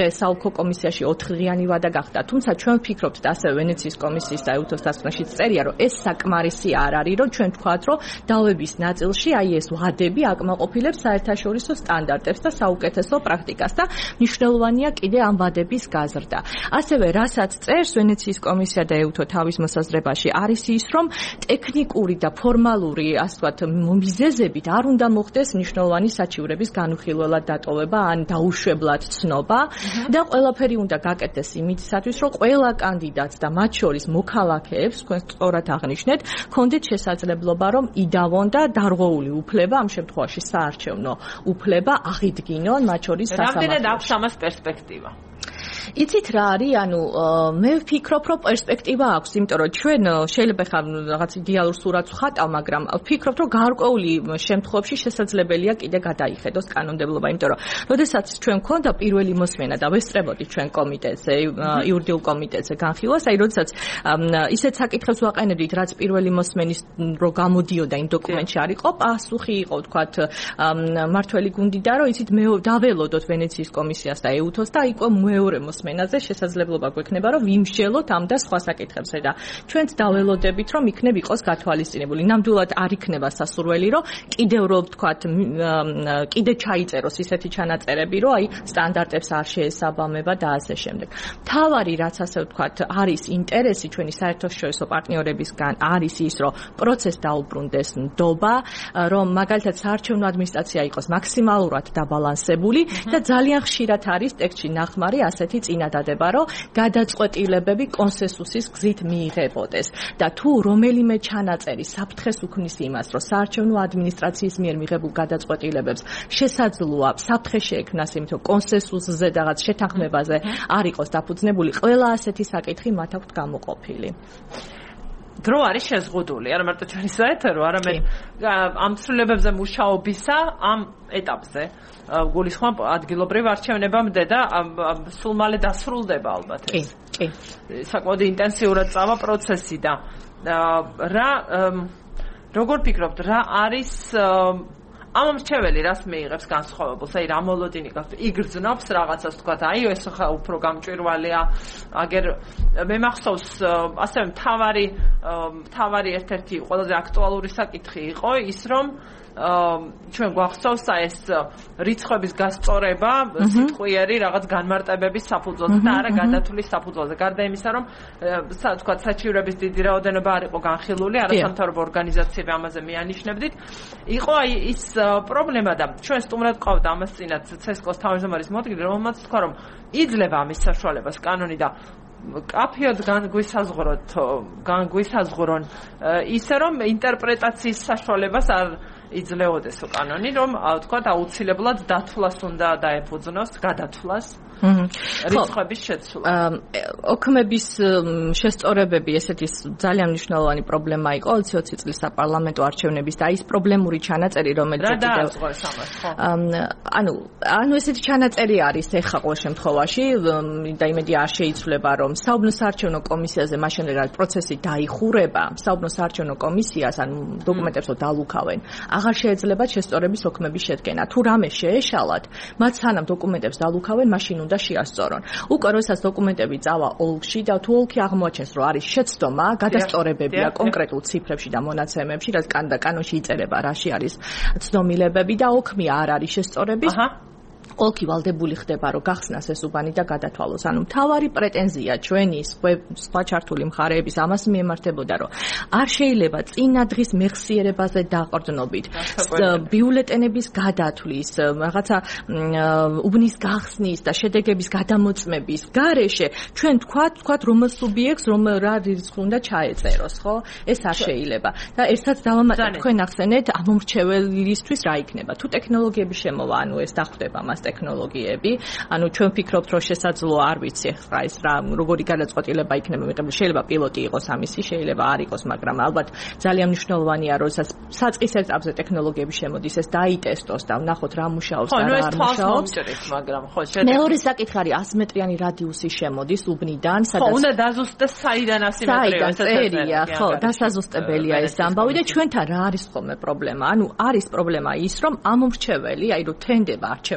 კომისიაში ოთხდღიანი ვადა გახდა. თუმცა ჩვენ ვფიქრობთ და ასევე ვენეციის კომისიის და ეუთოს დასკვნაშიც წერია, რომ ეს საკმარისი არ არის, რომ ჩვენ ვთქვათ, რომ დავების ნაწილში აი ეს ვადები აკმაყოფილებს საერთაშორისო სტანდარტებს და საუკეთესო პრაქტიკას და მნიშვნელოვანია კიდე ამ ვადების გაზრდა. ასევე რასაც წერს ვენეციის კომისია და ეუთო თავის მოსაზრებაში არის ის, რომ ტექნიკური და ფორმალური, ასე ვთქვათ, მიზეზებით არ უნდა მოხდეს მნიშვნელოვანი საჩივრების განუხილველად დატოვება ან დაუშვებლად ცნობა და ყველაფერი უნდა გაკეთდეს იმისათვის, რომ ყველა კანდიდატს და მათ შორის მოქალაქეებს, თქვენ სწორად აღნიშნეთ, ქონდეთ შესაძლებლობა, რომ იდავონ და დარღვეული უფლება, ამ შემთხვევაში საარჩევნო უფლება აღიდგინონ მათ შორის სასამართლოში. რამდენად აქვს ამას პერსპექტივა? იცით რა არის, ანუ მე ვფიქრობ, რომ პერსპექტივა აქვს, იმიტომ რომ ჩვენ შეიძლება ხა რაღაც იდეალურ სურათს ვხატავ, მაგრამ ვფიქრობ, რომ გარკვეული შემთხვევებში შესაძლებელია კიდე გადაიხედოს კანონმდებლობა, იმიტომ რომ როდესაც ჩვენ გქონდა პირველი მოსმენა და ვესწრებოდით ჩვენ კომიტეტზე, იურიდიულ კომიტეტზე განხილვას, აი როდესაც ისეთ საკითხებს ვაყენებდით, რაც პირველი მოსმენის რო გამოდიოდა იმ დოკუმენტში არ იყო, პასუხი იყო, ვთქვათ, მართველი გუნდიდან, რომ იცით მე დაველოდოთ ვენეციის კომისიას და ეუთოს და იყო მეორე მოსმენაზე შესაძლებლობა გვექნება, რომ ვიმსჯელოთ ამ და სხვა საკითხებზე და ჩვენც დაველოდებით, რომ იქნებ იყოს გათვალისწინებული. ნამდვილად არ იქნება სასურველი, რომ კიდევ რო ვთქვათ, კიდე ჩაიწეროს ისეთი ჩანაწერები, რომ აი სტანდარტებს არ შეესაბამება და ასე შემდეგ. თავარი, რაც ასე ვთქვათ, არის ინტერესი ჩვენი საერთაშორისო პარტნიორებისგან, არის ის, რომ პროცესს დაუბრუნდეს ნდობა, რომ მაგალითად საარჩევნო ადმინისტრაცია იყოს მაქსიმალურად დაბალანსებული და ძალიან ხშირად არის ტექსტში ნახმარი ასეთი წინადადება, რომ გადაწყვეტილებები კონსენსუსის გზით მიიღებოდეს და თუ რომელიმე ჩანაწერი საფრთხეს უქმნის იმას, რომ საარჩევნო ადმინისტრაციის მიერ მიღებულ გადაწყვეტილებებს შესაძლოა საფრთხე შეექმნას, იმიტომ რომ კონსენსუსზე და რაღაც შეთანხმებაზე არ იყოს დაფუძნებული, ყველა ასეთი საკითხი მათ აქვთ გამოყოფილი. დრო არის შეზღუდული, არა მარტო ჩვენი საეთერო, არამედ ამ ცვლილებებზე მუშაობისა ამ ეტაპზე გულისხმობ ადგილობრივ არჩევნებამდე და სულ მალე დასრულდება ალბათ ეს. კი, კი. საკმაოდ ინტენსიურად წავა პროცესი და რა როგორ ფიქრობთ, რა არის ამ მრჩეველი რას მიიღებს განსხვავებულს, აი რა მოლოდინი გაქვს, იგრძნობს რაღაცას, თქვათ, აი ეს ხა უფრო გამჭვირვალეა, აგერ მე მახსოვს ასევე მთავარი მთავარი ერთ-ერთი ყველაზე აქტუალური საკითხი იყო ის, რომ ჩვენ გვახსოვს ეს რიცხვების გასწორება სიტყვიერი რაღაც განმარტებების საფუძველზე და არა გადათვლის საფუძველზე. გარდა იმისა, რომ თქვათ საჩივრების დიდი რაოდენობა არ იყო განხილული, არასამთავრობო ორგანიზაციები ამაზე მიანიშნებდით. იყო აი ის პრობლემა და ჩვენ სტუმრად ყავდა ამას წინათ ცესკოს თავმჯდომარის მოადგილე, რომელმაც თქვა, რომ იძლევა ამის საშუალებას კანონი და კაფეოდ განგვისაზღვროთ, განგვისაზღვრონ ისე, რომ ინტერპრეტაციის საშუალებას არ იძლეოდესო კანონი, რომ თქვათ აუცილებლად დათვლას უნდა დაეფუძნოს, გადათვლას. რიცხვების შეცვლა. ოქმების შესწორებები ესეთი ძალიან მნიშვნელოვანი პრობლემა იყო ოცი წლის საპარლამენტო არჩევნების და ის პრობლემური ჩანაწერი, რომელიც კიდევ ანუ ანუ ესეთი ჩანაწერი არის ეხლა ყოველ შემთხვევაში და იმედი არ შეიცვლება, რომ საუბნო საარჩევნო კომისიაზე მაშინ რა პროცესი დაიხურება, საუბნო საარჩევნო კომისიას ანუ დოკუმენტებს დალუქავენ. აღარ შეეძლება შესწორების ოქმების შედგენა. თუ რამე შეეშალათ, მათ სანამ დოკუმენტებს დალუქავენ, მაშინ უნდა შეასწორონ. უკვე როდესაც დოკუმენტები წავა ოლქში და თუ ოლქი აღმოაჩენს, რომ არის შეცდომა, გადასწორებებია კონკრეტულ ციფრებში და მონაცემებში, რაც კანონში იწერება, რაში არის ცდომილებები და ოქმი არ არის შესწორების. ოლქი ვალდებული ხდება, რომ გახსნას ეს უბანი და გადათვალოს. ანუ მთავარი პრეტენზია ჩვენი სხვა ჩართული მხარეების ამას მიემართებოდა, რომ არ შეიძლება წინა დღის მეხსიერებაზე დაყრდნობით, ბიულეტენების გადათვლის, რაღაცა უბნის გახსნის და შედეგების გადამოწმების გარეშე ჩვენ თქვათ, თქვათ რომ სუბიექტს რომ რა რიცხვი უნდა ჩაეწეროს, ხო? ეს არ შეიძლება. და ერთად დავამატებ, თქვენ ახსენეთ ამომრჩეველისთვის რა იქნება. თუ ტექნოლოგიები შემოვა, ანუ ეს დახვდება მას ტექნოლოგიები, ანუ ჩვენ ვფიქრობთ, რომ შესაძლოა არ ვიცი ახლა ეს რა როგორი გადაწყვეტილება იქნება მიღებული, შეიძლება პილოტი იყოს ამისი, შეიძლება არ იყოს, მაგრამ ალბათ ძალიან მნიშვნელოვანია, რომ საწყის ეტაპზე ტექნოლოგიები შემოდის, ეს დაიტესტოს და ვნახოთ რა მუშაობს და რა არ მუშაობს. მაგრამ ხო, მეორე საკითხი არის ას მეტრიანი რადიუსი შემოდის უბნიდან, სადაც ხო, უნდა დაზუსტდეს საიდან ას მეტრია, წერია, ხო, დასაზუსტებელია ეს ამბავი და ჩვენთან რა არის ხოლმე პრობლემა? ანუ არის პრობლემა ის, რომ ამომრჩეველი, აი რომ თენდება არჩევნების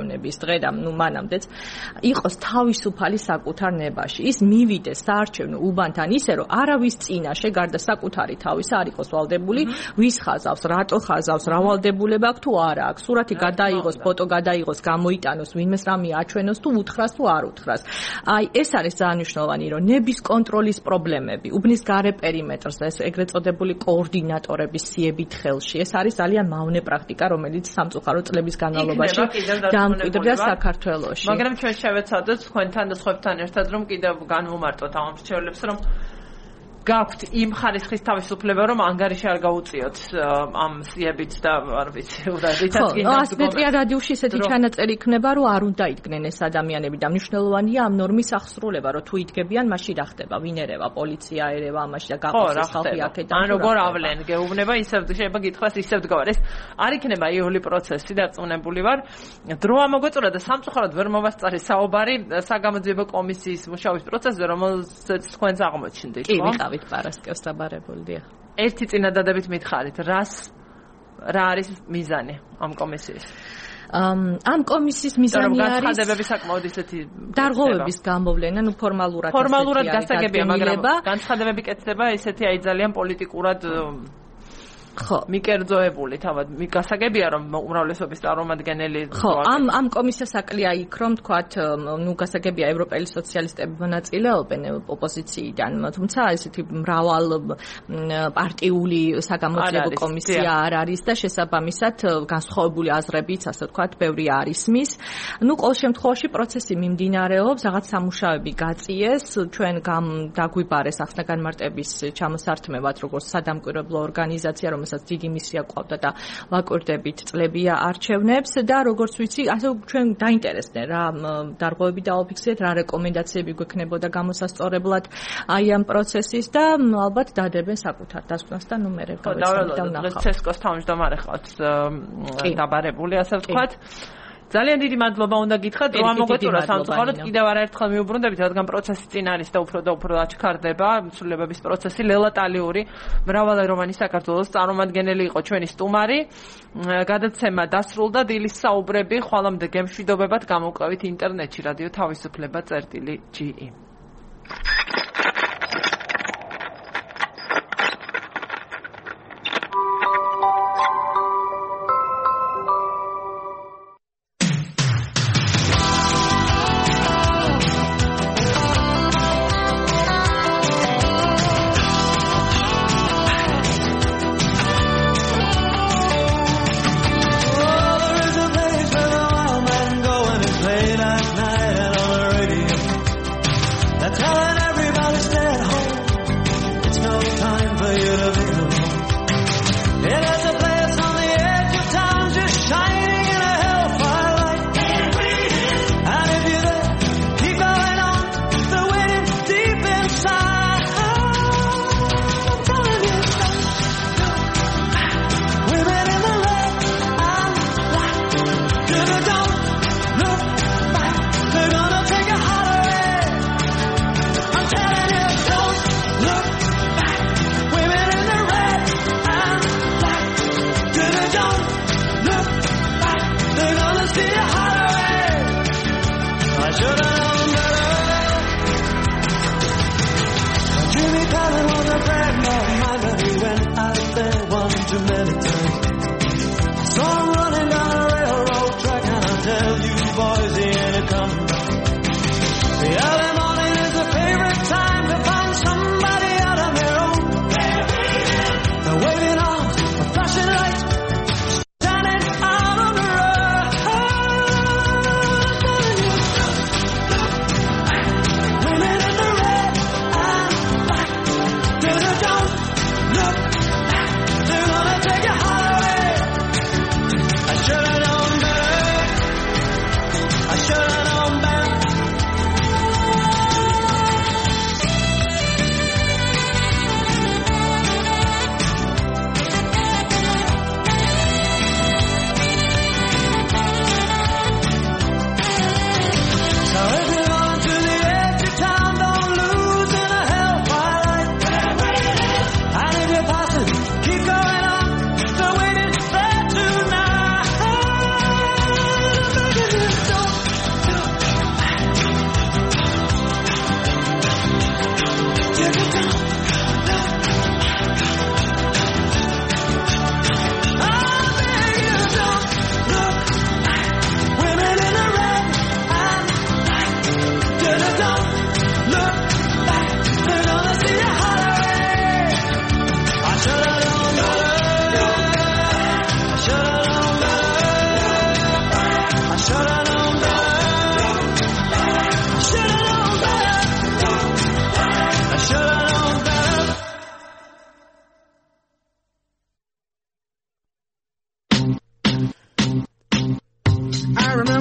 დღე და ნუ მანამდეც იყოს თავისუფალი საკუთარ ნებაში. ის მივიდეს საარჩევნო უბანთან ისე რომ არავის წინაშე გარდა საკუთარი თავის არ იყოს ვალდებული, ვის ხაზავს, რატო ხაზავს, რა ვალდებულება აქვს თუ არა აქვს. სურათი გადაიღოს, ფოტო გადაიღოს, გამოიტანოს, ვინმეს რამე აჩვენოს თუ უთხრას თუ არ უთხრას. აი ეს არის ძალიან მნიშვნელოვანი, რომ ნების კონტროლის პრობლემები, უბნის გარე პერიმეტრს და ეს ეგრეთ წოდებული კოორდინატორების სიებით ხელში. ეს არის ძალიან მავნე პრაქტიკა, რომელიც სამწუხარო წლების განმავლობაში დამკვიდრდა საქართველოში. მაგრამ ჩვენ შევეცადოთ თქვენთან და სხვებთან ერთად რომ კიდევ განვუმარტოთ ამ მრჩევლებს, რომ გაქვთ იმ ხარისხის თავისუფლება, რომ ანგარიში არ გაუწიოთ ამ სიებით და არ ვიცი, ურადითაც კი ხო, ასეთ მეტრიან რადიუსში ესეთი ჩანაწერი იქნება, რომ არ უნდა იდგნენ ეს ადამიანები და მნიშვნელოვანია ამ ნორმის აღსრულება, რომ თუ იდგებიან, მაშინ რა ხდება, ვინ ერევა, პოლიცია ერევა ამაში და გაყოს ხალხი აქედან. ან როგორ ავლენ, გეუბნება, ისევ შეიძლება გითხრას, ისევ დგავარ. ეს არ იქნება იოლი პროცესი, დარწმუნებული ვარ. დრო ამოგვეწურა და სამწუხაროდ ვერ მოვასწარი საუბარი საგამოძიებო კომისიის მუშაობის პროცესზე, რომელზეც თქვენს აღმოჩნდით, ხო? პარასკევს დაბარებულდია. ერთი წინადადებით მითხარით, რას რა არის მიზანი ამ კომისიის? ამ კომისიის მიზანი არის განცხადებები საკმაოდ ისეთი დარღვევების გამოვლენა, ნუ ფორმალურად ფორმალურად გასაგებია, მაგრამ განცხადებები კეთდება ისეთი აი ძალიან პოლიტიკურად ხო, მიკერძოებული თავად მიგასაგებია რომ უმრავლესობის წარმომადგენელი ხო, ამ ამ კომისიას აკლია იქ რომ თქვათ, ნუ გასაგებია ევროპელი სოციალისტები მონაწილეობენ ოპოზიციიდან, თუმცა ესეთი მრავალ პარტიული საგამოძიებო კომისია არ არის და შესაბამისად განსხვავებული აზრებიც, ასე ვთქვათ, ბევრი არის მის. ნუ ყოველ შემთხვევაში პროცესი მიმდინარეობს, რაღაც სამუშაოები გაწიეს, ჩვენ დაგვიბარეს ახსნა-განმარტების ჩამოსართმევად, როგორც სადამკვირვებლო ორგანიზაცია, რომელსაც დიდი მისია ყავდა და ვაკვირდებით წლებია არჩევნებს და როგორც ვიცი, ასე ჩვენ დაინტერესდნენ რა დარღვევები დააფიქსირეთ, რა რეკომენდაციები გვექნებოდა გამოსასწორებლად აი ამ პროცესის და ალბათ დადებენ საკუთარ დასკვნას და ნუმერები გავეცადეთ და ვნახავთ. ცესკოს თავმჯდომარე ხავთ დაბარებული, ასე ვთქვათ. ძალიან დიდი მადლობა უნდა გითხრათ, რომ ამოგვეწურა სამწუხაროდ კიდევ არაერთხელ მიუბრუნდებით, რადგან პროცესი წინ არის და უფრო და უფრო აჩქარდება, ცვლილებების პროცესი. ლელა ტალიური, მრავალეროვანი საქართველოს წარმომადგენელი იყო ჩვენი სტუმარი. გადაცემა დასრულდა, დილის საუბრები, ხვალამდე გემშვიდობებად გამოვყევით ინტერნეტში, რადიო თავისუფლება წერტილი ჯი ი.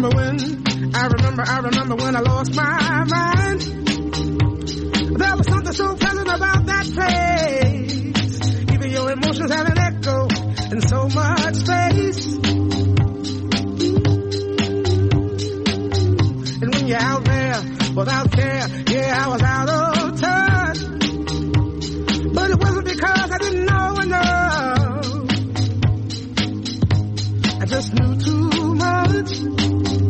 remember when, I remember, I remember when I lost my mind. There was something so pleasant about that place. Even your emotions have an echo in so much space. And when you're out there without care, yeah, I was out of touch. But it wasn't because I didn't know enough. I just knew too much.